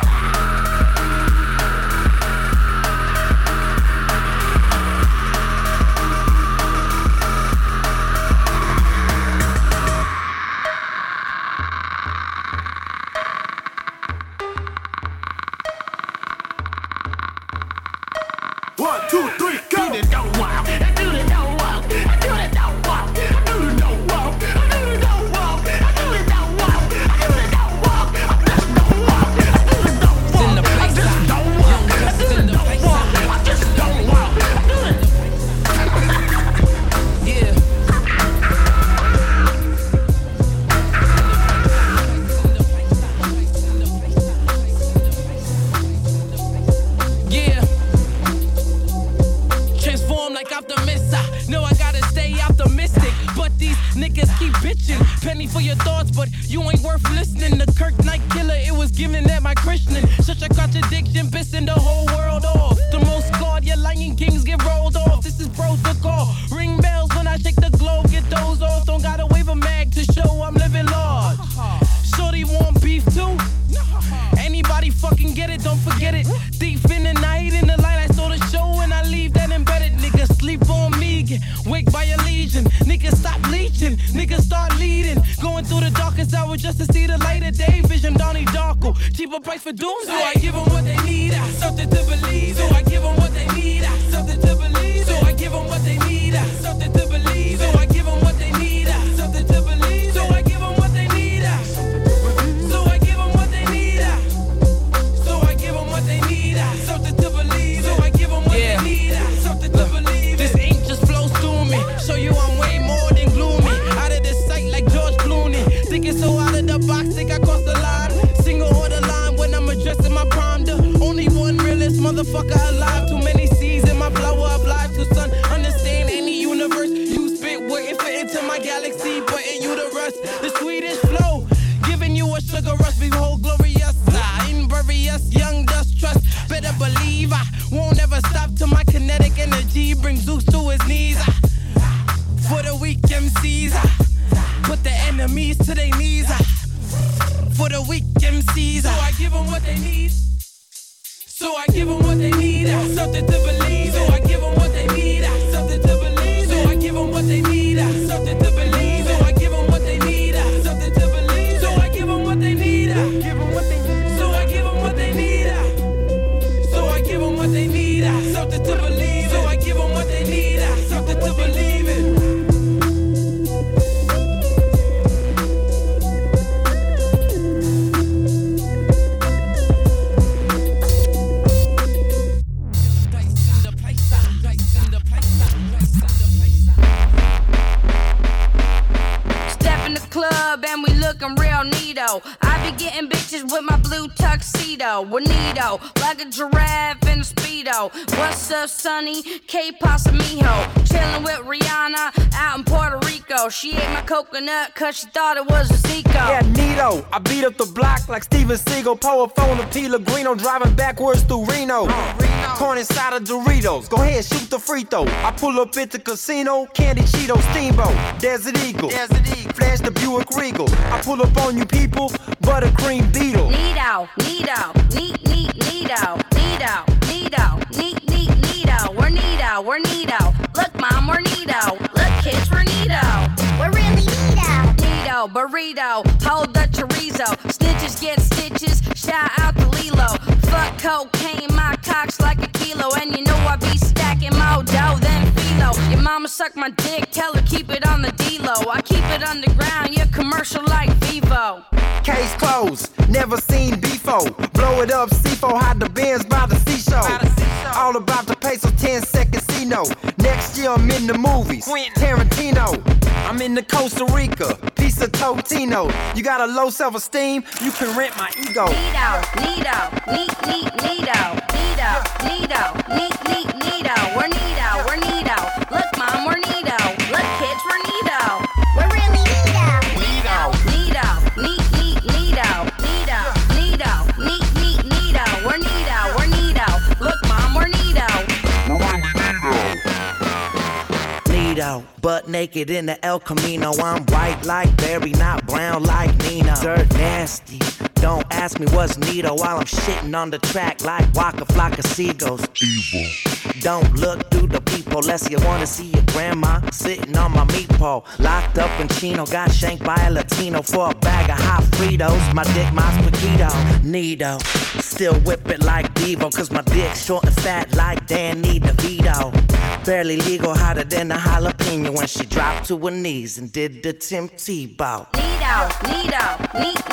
One, two, three, go! Do the dope walk, I do the dope walk, I do the dope walk, I do the dope walk, I do the dope walk, I do the dope walk, I do the dope walk, I do the dope walk, I do the dope walk, I just don't walk, I do the dope walk, I just don't walk, I do the niggas keep bitching, penny for your thoughts, but you ain't worth listening. The Kirk Knight killer, it was given at my christening. Such a contradiction, pissing the whole world off. The most scarred, your Lion Kings get rolled off. This is protocol. Ring bells when I shake the globe, get those off. Don't gotta wave a mag to show I'm living large. Shorty want beef too? Anybody fucking get it, don't forget it. Deep in the night, in the light, I saw the show and I leave that embedded. Niggas sleep on me, get waked by a legion. Niggas stop leeching, niggas start leading. Going through the darkest hour just to see the light of day. Vision Donnie Darko, cheaper price for doom. So I give them what they need, something to believe. So I give them what they need, something to believe. So I give them what they need, something to believe. So I give them what they need, something to believe. So I give them what they need, so I give them what they need. So I give them what they need, something to believe. So I give them what they need, something to believe. This ink just flows through me, show you I'm way more than gloomy. Out of this sight like George Clooney. Thinking so out of the box, think I crossed the line. Single order line when I'm addressing my prime. The only one realest motherfucker alive. Too many C's in my blower of life. To son, understand any universe. You spit wouldn't fit into my galaxy, but in uterus. The sweetest flow, giving you a sugar rush. Behold glorious, impervious, young dust trust. Better believe I won't ever stop till my kinetic energy brings Zeus to his knees. For the weak MCs, put the enemies to their knees. For the weak MCs, so I give them what they need. So I give them what they need, something to believe. So I give them what they need, something to believe. So I give them what they need, something to believe. So I give them what they need, something to believe. So I give them what they need, give them what they need. So I give them what they need. So I give them what they need, something to believe. So I give them what they need, something to believe in. And we looking real neato. I be getting bitches with my blue tuxedo. Bonito, like a giraffe in a Speedo. What's up, Sonny? K-Pasta Mijo. Chillin' with Rihanna out in Puerto Rico. She ate my coconut cause she thought it was a Zico. Yeah, neato. I beat up the block like Steven Seagal. Power phone to P. Lagrino. Driving backwards through Reno. Corn inside of Doritos. Go ahead, shoot the free throw. I pull up at the casino, Candy Cheeto, Steamboat, Desert Eagle, Flash the Buick Regal. I pull up on you people, Buttercream Beetle. Neato, neato, neat, neato, neato, neato. We're neato. Look, mom, we're neato. Look, kids, we're neato. We're really neato. Neato, burrito, hold the chorizo. Snitches get stitches, shout out to Lilo. Fuck cocaine, my cock's like a kilo. And you know I be stacking more dough than philo. Your mama suck my dick, tell her keep it on the D-Lo. I keep it underground, you're commercial like Vivo. Case closed, never seen before. Blow it up, C4, hide the Benz by the seashore. All about the peso, 10-second C-No. Next year I'm in the movies, Tarantino. I'm in the Costa Rica, piece of Totino. You got a low self-esteem, you can rent my ego. Neato, we're neato. Look, mom, we're neato. Look, kids, we're neato. We're really neato. Neato. We're neato. Look, mom, we're neato. Neato, butt naked in the El Camino. I'm white like Barry, not brown like Nino. Dirt nasty. Don't ask me what's neato while I'm shitting on the track like Waka Flocka Seagulls. Evil. Don't look through the peephole unless you wanna see your grandma sitting on my meatball. Locked up in Chino, got shanked by a Latino for a bag of hot Fritos. My dick, my spaghetti. Neato. Still whip it like Devo, cause my dick short and fat like Danny DeVito. Barely legal, hotter than a jalapeno when she dropped to her knees and did the Tim Tebow. Neato.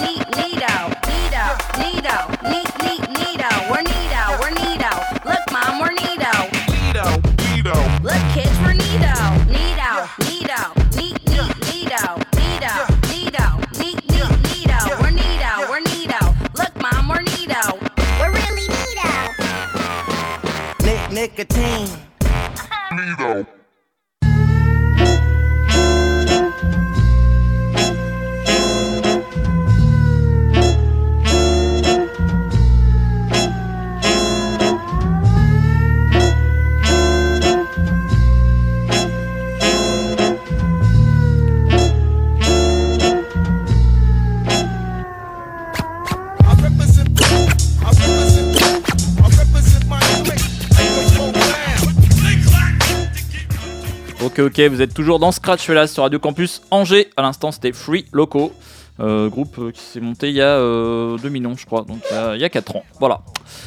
We're neato. Look, mom, we're neato. Look, kids, we're neato. Neato. We're neato. Look, mom, we're neato. We're really neato. Nicotine. Neato. Ok, vous êtes toujours dans Scratch Fellas sur Radio Campus Angers. À l'instant, c'était Free Loco, groupe qui s'est monté il y a 2000 ans, je crois, donc il y a 4 ans. Voilà.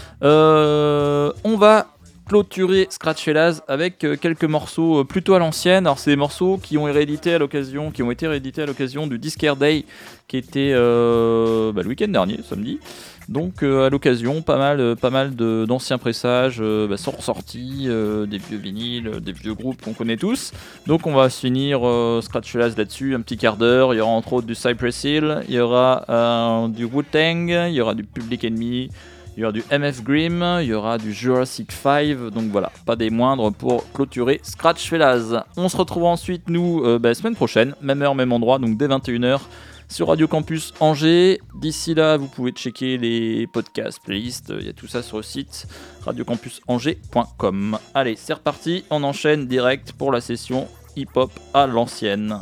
On va clôturer Scratch Fellas avec quelques morceaux plutôt à l'ancienne. Alors, c'est des morceaux qui ont été réédités à l'occasion du Discare Day qui était le week-end dernier, samedi. Donc à l'occasion, pas mal d'anciens pressages sont ressortis, des vieux vinyles, des vieux groupes qu'on connaît tous. Donc on va finir Scratch Fellas là-dessus, un petit quart d'heure. Il y aura entre autres du Cypress Hill, il y aura du Wu-Tang, il y aura du Public Enemy, il y aura du MF Grimm, il y aura du Jurassic 5. Donc voilà, pas des moindres pour clôturer Scratch Fellas. On se retrouve ensuite nous semaine prochaine, même heure, même endroit, donc dès 21h. Sur Radio Campus Angers. D'ici là, vous pouvez checker les podcasts, playlists, il y a tout ça sur le site radiocampusangers.com. Allez, c'est reparti, on enchaîne direct pour la session hip-hop à l'ancienne.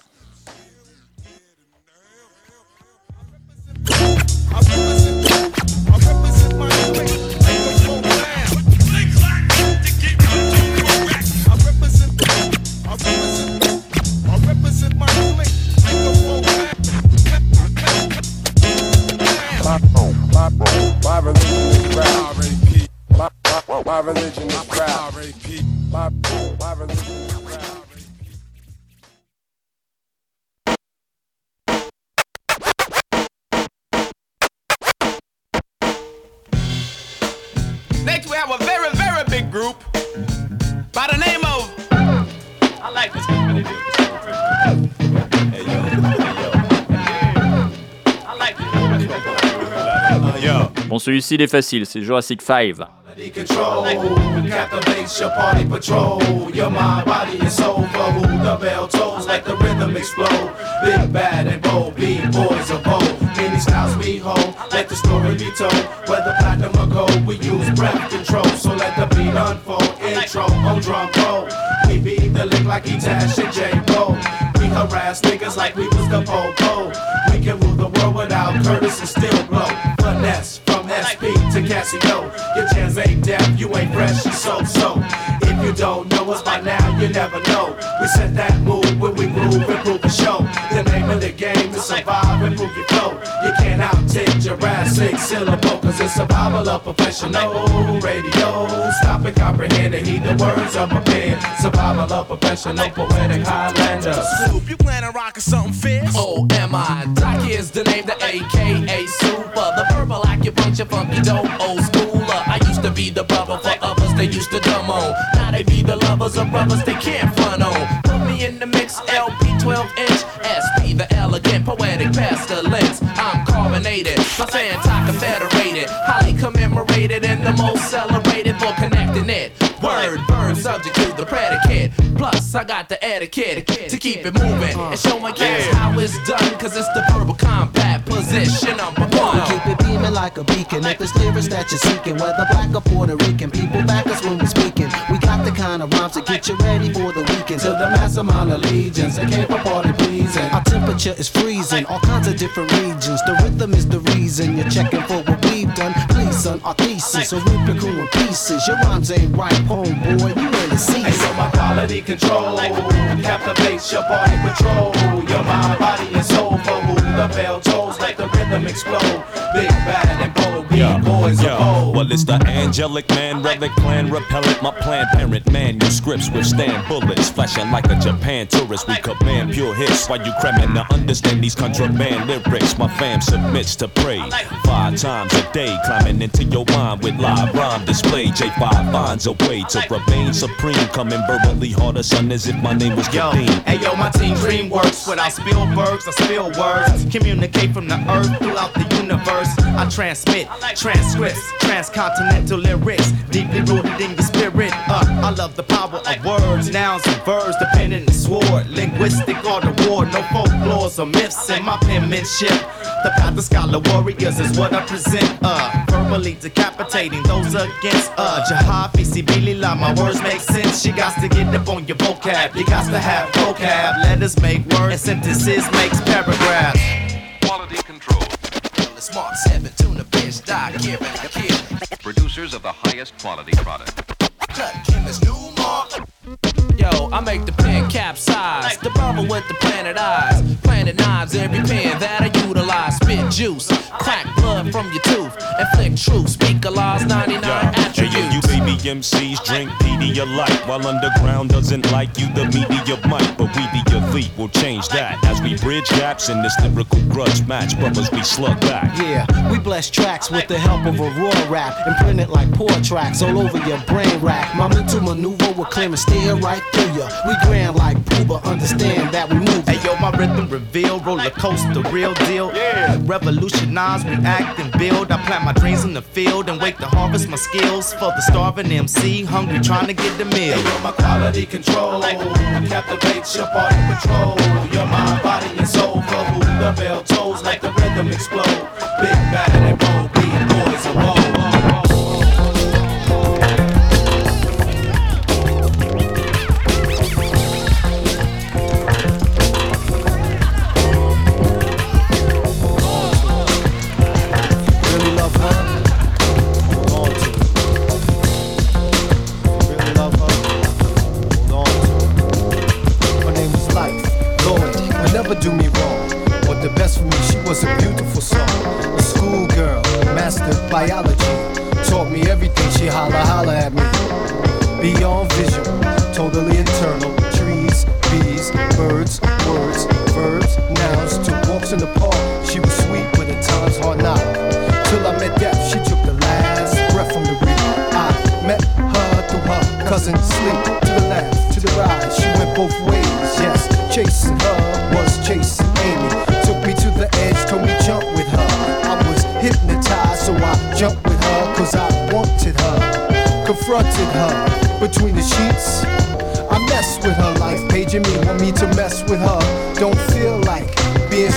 My religion is rap. My religion is rap. My religion is rap. Next we have a very, very big group by the name of... I like this group, really do. Hey, yo. I like this group, really do. Bon, celui-ci il est facile, c'est Jurassic 5. Control, captivates your party patrol. Your mind, body, and soul. For who the bell tolls, like the rhythm explode. Big, bad, and bold, being boys of bold. Many styles we hold, let the story be told. Whether platinum or gold, we use breath control. So let the beat unfold. Intro on drum roll. We beat the lick like E-Tash and J-Bo. We harass niggas like we was the po-po. We can rule the world without Curtis and still blow. Finesse from SP to Casio. Your chance ain't deaf, you ain't fresh, you so-so. If you don't know us by now, you never know. We set that mood when we groove and prove the show. The name of the game is survive and prove your flow. You can't out-take Jurassic syllable, cause it's survival of professional radio. Stop and comprehend and heed the words of my pen. Survival of professional poetic Highlander. Soup, you plan on rocking something fierce? Oh, am I? Doc is the name, the AKA Super. The verbal acupuncture, funky dope, old schooler. I used to be the brother for others they used to dumb on. Now they be the lovers of brothers they can't front on. Put me in the mix, LP 12-inch, SP the elegant, poetic pestilence. I'm carbonated, my Santa confederated, highly commemorated and the most celebrated for connecting it. Word, verb, subject to the predicate. Plus, I got the etiquette to keep it moving and show my cats how it's done, cause it's the verbal combat position number one. Keep it beaming like a beacon. If it's lyrics that you're seeking, whether black or Puerto Rican, people back us when we're speaking. We got the kind of rhymes to get you ready for the weekend. To the mass amount of legions, they came for party pleasing. Our temperature is freezing, all kinds of different regions. The rhythm is the reason you're checking for what we've done. Please, son, our thesis, a rubrical in pieces. Your rhymes ain't right, homeboy, you ain't the season. Hey, so my quality control captivates your body patrol. Your mind, body, and soul for who the bell tolls, like the rhythm explode. Big, bad, and bold, boys are bold. Well, it's the angelic man, relic, plan, repellent. My planned parent, manuscripts withstand bullets. Flashing like a Japan tourist, we command pure hits. While you cramming to understand these contraband lyrics, my fam submits to praise 5 times a day, climbing into your mind with live rhyme display. J5 finds a way to remain supreme, coming verbally harder, son, as if my name was Kadeem. Hey yo, my team dream works without Spielbergs or spill words. Communicate from the earth throughout the universe. I transmit transcripts, transcontinental lyrics, deeply rooted in your spirit. I love the power of words, nouns and verbs, the pen and the sword. Linguistic art of war, no folklores or myths in my penmanship. The path of scholar warriors is what I present. Verbally decapitating those against Jihad, Fisibilila, my words make sense. You got to get up on your vocab. You got to have vocab. Letters make words and sentences makes paragraphs. Quality control. The Smart 7 tuna fish, die giving a kid. Producers of the highest quality product. Cut Kim's new mark. Yo, I make the pen capsize. The bubble with the planet eyes. Planet knives, every pen that I utilize. Spit juice, crack blood from your tooth. Inflict truth, speak a law's 99 attributes. Hey, you baby MCs drink Pedialyte, while underground doesn't like you, the media might. But we the elite will change that as we bridge gaps in this lyrical grudge match. Brothers, we slug back. Yeah, we bless tracks with the help of a raw rap and print it like poor tracks all over your brain rack. My mental maneuver will clear and steer right through ya. We grand like Pooba, understand that we move. Hey yo, my rhythm reveal, roller coaster, real deal. Yeah. Revolutionize, react and build. I plant my dreams in the field and wait to harvest my skills for the starving MC, hungry trying to get the meal. Hey yo, my quality control captivates your party patrol. Your mind, body, and soul for who the bell tolls, like the rhythm explode. Big, bad, and bold, beat boys are bold. Do me wrong, but the best for me, she was a beautiful soul. A schoolgirl, mastered biology, taught me everything. She holla at me. Beyond visual, totally internal. Trees, bees, birds, words, verbs, nouns. Took walks in the park. She was sweet with a time's hard knock. Till I met death, she took the last breath from the reef. I met her through her cousin sleep. To the left, to the right, she went both ways. Yes, chasing her was chasing Amy. Took me to the edge, told me jump with her. I was hypnotized, so I jumped with her, cause I wanted her. Confronted her between the sheets. I messed with her life, paging me, want me to mess with her. Don't feel like being stressed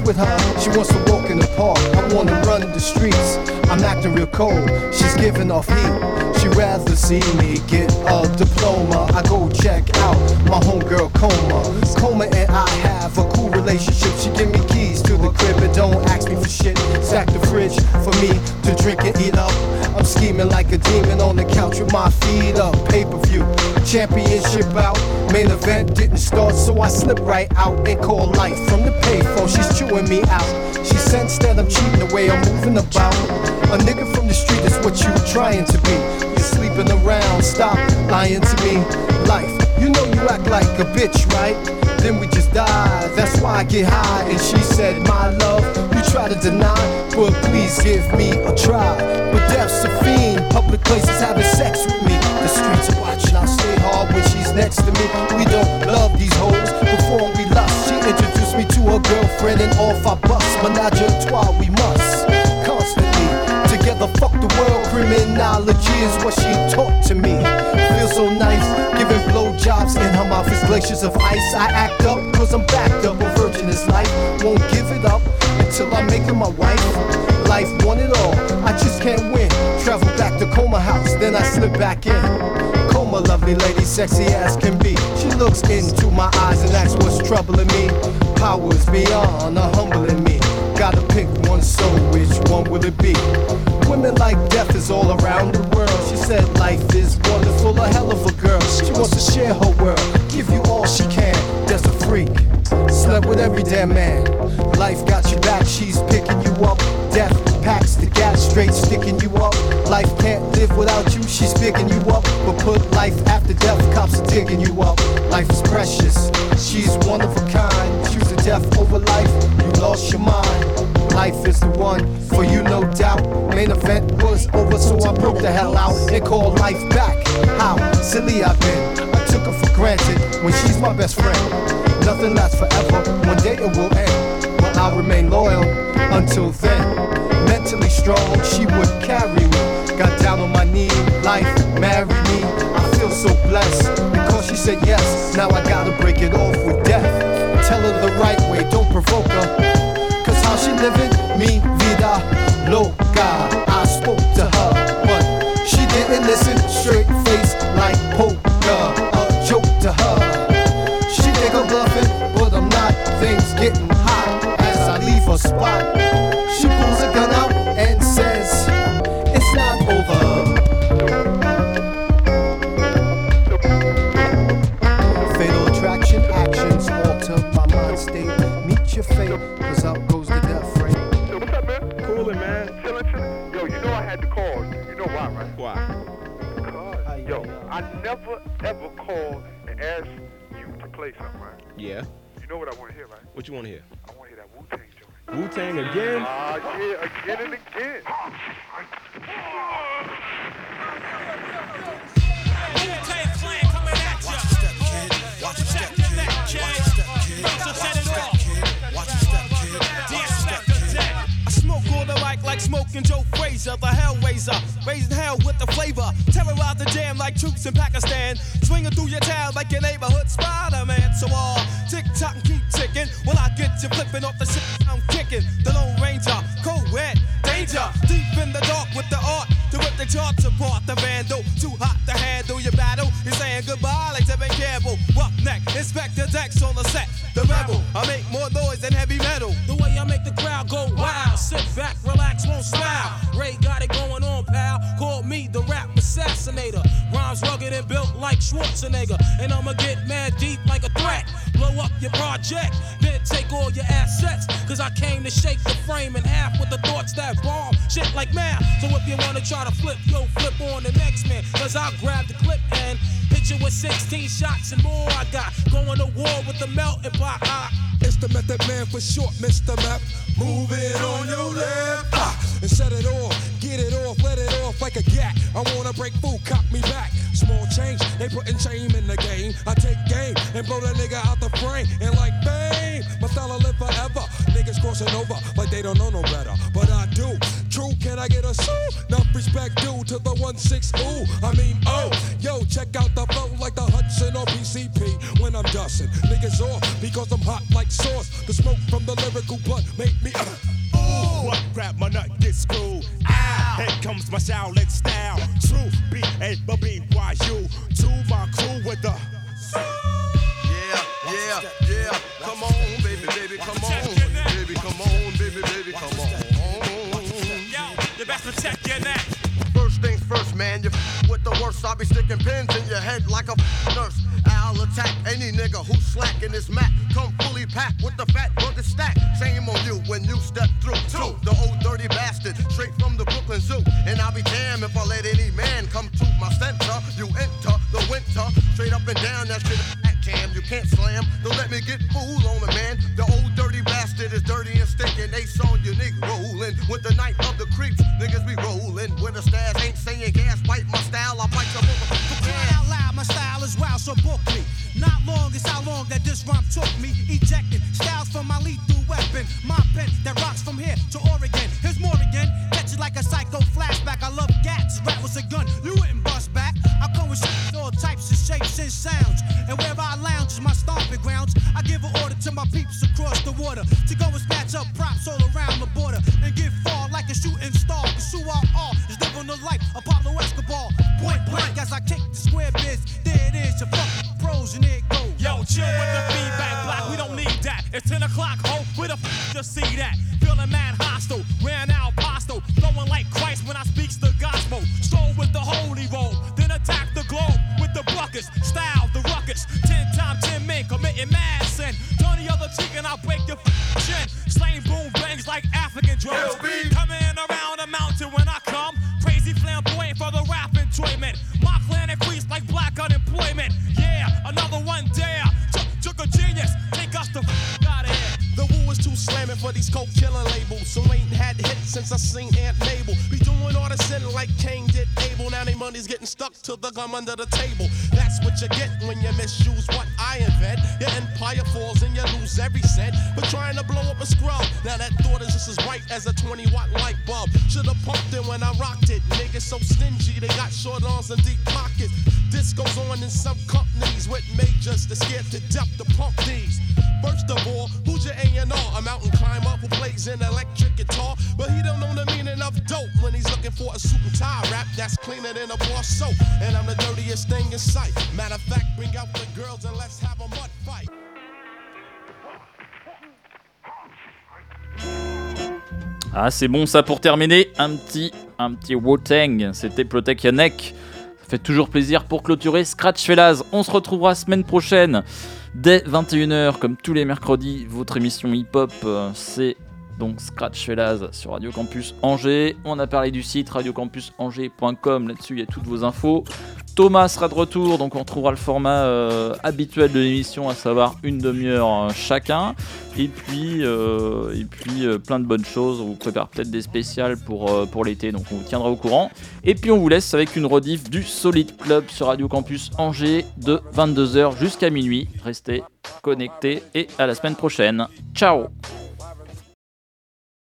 with her, she wants to walk in the park. I wanna run the streets, I'm acting real cold. She's giving off heat, she'd rather see me get a diploma. I go check out my homegirl Coma. Coma and I have a cool relationship. She give me keys to the crib and don't ask me for shit. Stack the fridge for me to drink and eat up. I'm scheming like a demon on the couch with my feet up. Pay-per-view, championship out. Main event didn't start, so I slip right out and call life from the payphone. She's chewing me out. She sensed that I'm cheating the way I'm moving about. A nigga from the street is what you trying to be. You're sleeping around, stop lying to me. Life, you know you act like a bitch, right? Then we just die, that's why I get high. And she said, my love, you try to deny, but please give me a try. But death's a fiend, public places having sex with me. The streets are watching, I stay hard when she's next to me. We don't love these hoes before we lust. She introduced me to her girlfriend and off I bust. Menage a trois, we must constantly together, fuck the world. Criminology is what she taught to me. Feels so nice, giving blowjobs in her mouth is glaciers of ice. I act up, cause I'm backed up. A virgin is life, won't give it up until I make her my wife. Life won it all, I just can't win. Travel back to Coma house, then I slip back in. Coma, lovely lady, sexy as can be. She looks into my eyes and asks what's troubling me. Powers beyond are humbling me. Gotta pick one, so which one will it be? Women like death is all around the world. She said life is wonderful, a hell of a girl. She wants to share her world, give you all she can. There's a freak, slept with every damn man. Life got you back, she's picking you up. Death packs the gas, straight sticking you up. Life can't live without you, she's picking you up. But put life after death, cops are digging you up. Life is precious, she's one of a kind. Choosing death over life, you lost your mind. Life is the one for you, no doubt. Main event was over, so I broke the hell out and called life back. How silly I've been. I took her for granted when she's my best friend. Nothing lasts forever, one day it will end. But I'll remain loyal until then. Mentally strong, she would carry me. Got down on my knee, life, marry me. I feel so blessed because she said yes. Now I gotta break it off with death. Tell her the right way, don't provoke her. Cause how she living? Mi vida loca. I spoke to her, but she didn't listen. Straight face like poker, a joke to her. She think I'm bluffing, but I'm not. Things getting hot as I leave her spot. She pulls a gun out and says, it's not over. Fatal attraction, actions alter my mind state. Meet your fate, cause up goes the death rate. Yo, what's up, man? Coolin', man. Chillin'. Yo, you know I had to call. You know why, right? Why? Because, yo, I never ever called and asked you to play something, right? Yeah. You know what I want to hear, right? What you want to hear? I want to hear that Wu-Tang joint. Wu-Tang again? Yeah, again and again. Like smoking Joe Frazier, the Hellraiser, raising hell with the flavor, terrorize the jam like troops in Pakistan, swinging through your town like your neighborhood Spider-Man. So tick-tock and keep ticking, while I get you flipping off the shit I'm kicking. The Lone Ranger, co-ed, danger, deep in the dark with the art, to rip the charts apart. The vandal, too hot to handle your battle. He's saying goodbye like Tevin Campbell. Roughneck, Inspector Dex on the set. The rebel, I make more noise than heavy metal. The way I make the crowd go wild. Sit back, relax, won't smile. Ray got it going on, pal. Call me the rap assassinator. Rhymes rugged and built like Schwarzenegger. And I'ma get mad deep like a threat. Blow up your project, then take all your assets. Cause I came to shake the frame in half with the thoughts that bomb shit like math. So if you wanna try to flip, yo, flip on the next man. Cause I'll grab the clip and hit you with 16 shots and more. I got going to war with the melting pot. It's the Method Man for short, Mr. Map. Move it on your left and set it off, get it off, let it off like a gat. I wanna break food, cop me back. Small change, they putting shame in the game. I take game and blow that nigga out the frame. And like bang, my style live forever. Niggas crossing over like they don't know no better, but I do. True, can I get a sue? Enough respect due to the 1-6, ooh, I mean, oh. Yo, check out the flow like the Hudson or PCP when I'm dusting. Niggas off because I'm hot like sauce. The smoke from the lyrical blood make me ooh, what? Grab my nut, get screwed. Ah, here comes my Shaolin style. True, B-A-B-Y-U. To my crew with the yeah. Come on, baby, come on. Baby, come on, baby, come on. Yo, you best protect your neck. First things first, man, you with the worst. I'll be sticking pins in your head like a nurse. I'll attack any nigga who's slacking this mat. Come fully packed with the fat burger stack. Shame on you when you step through. Two, the old dirty bastard, straight from the Brooklyn Zoo. And I'll be damned if I let any man come to my center. You enter the winter, straight up and down that shit. Cam, you can't slam, don't let me get fooled on a man. The old dirty bastard is dirty and stinking. Ace on your nigga rolling with the night of the creeps. Niggas be rolling with a stash, ain't saying gas. Bite my style, I bite your motherfucker. Cry out loud, my style is wild, so book me. Not long is how long that this rhyme took me. Ejecting styles from my lethal weapon. My pen that rocks from here to Oregon. Here's more again, catch it like a psycho flashback. I love gats, rap was a gun, you wouldn't bust back. I come with all types of shapes and sounds. And wherever I lounge is my stomping grounds. I give an order to my peeps across the water to go and snatch up props all around the border and get far like a shooting star. Cause who I are is living the life of Pablo Escobar. Point blank as I kick the square biz. There it is, your fucking pros and there it goes. Yo, chill with the feedback block, we don't need that. It's 10 o'clock, ho, where the f*** just see that? Feeling mad hostile, ran out postal. Flowing like Christ when I speaks the gospel. Stroll with the holy roll, then attack the globe with the buckets. Style the ruckus, 10 times 10 men committing mad sin. Turn the other cheek and I'll break your chin. Slaying boom bangs like African drums. Coming around the mountain when I come. Crazy flamboyant for the rap enjoyment. My clan increased like black unemployment. Yeah, another one dare. Took a genius, take us the out of here. The woo is too slamming for these coke killing labels. So ain't had hits since I seen Aunt Mabel. Be doing all the sin like Cain did Abel. Now they money's getting stuck to the gum under the table. That's what you get when you misuse what I invent. Your empire falls and you lose every cent. But trying to blow up a scrub. Now that thought is just as bright as a 20-watt light bulb. Should've pumped it when I rocked it. Niggas so stingy, they got short arms and deep pockets. This goes on in some companies with majors. They're scared to death to pump these. First of all, who's your A&R? A mountain climber who plays an electric guitar, but he don't know the meaning of dope when he's looking for a suit and tie rap that's cleaner than a bar soap. And I'm the dirtiest thing in sight. Matter of fact, bring out the girls and let's have a mud fight. Ah, c'est bon ça pour terminer. Un petit Wu-Tang. C'était Protect Your Neck. Ça fait toujours plaisir pour clôturer Scratch Fellas. On se retrouvera semaine prochaine dès 21h comme tous les mercredis. Votre émission hip-hop, c'est donc Scratch Fellas sur Radio Campus Angers. On a parlé du site radiocampusangers.com. Là-dessus, il y a toutes vos infos. Thomas sera de retour, donc on retrouvera le format habituel de l'émission, à savoir une demi-heure chacun. Et puis plein de bonnes choses. On vous prépare peut-être des spéciales pour l'été, donc on vous tiendra au courant. Et puis on vous laisse avec une rediff du Solid Club sur Radio Campus Angers de 22h jusqu'à minuit. Restez connectés et à la semaine prochaine. Ciao!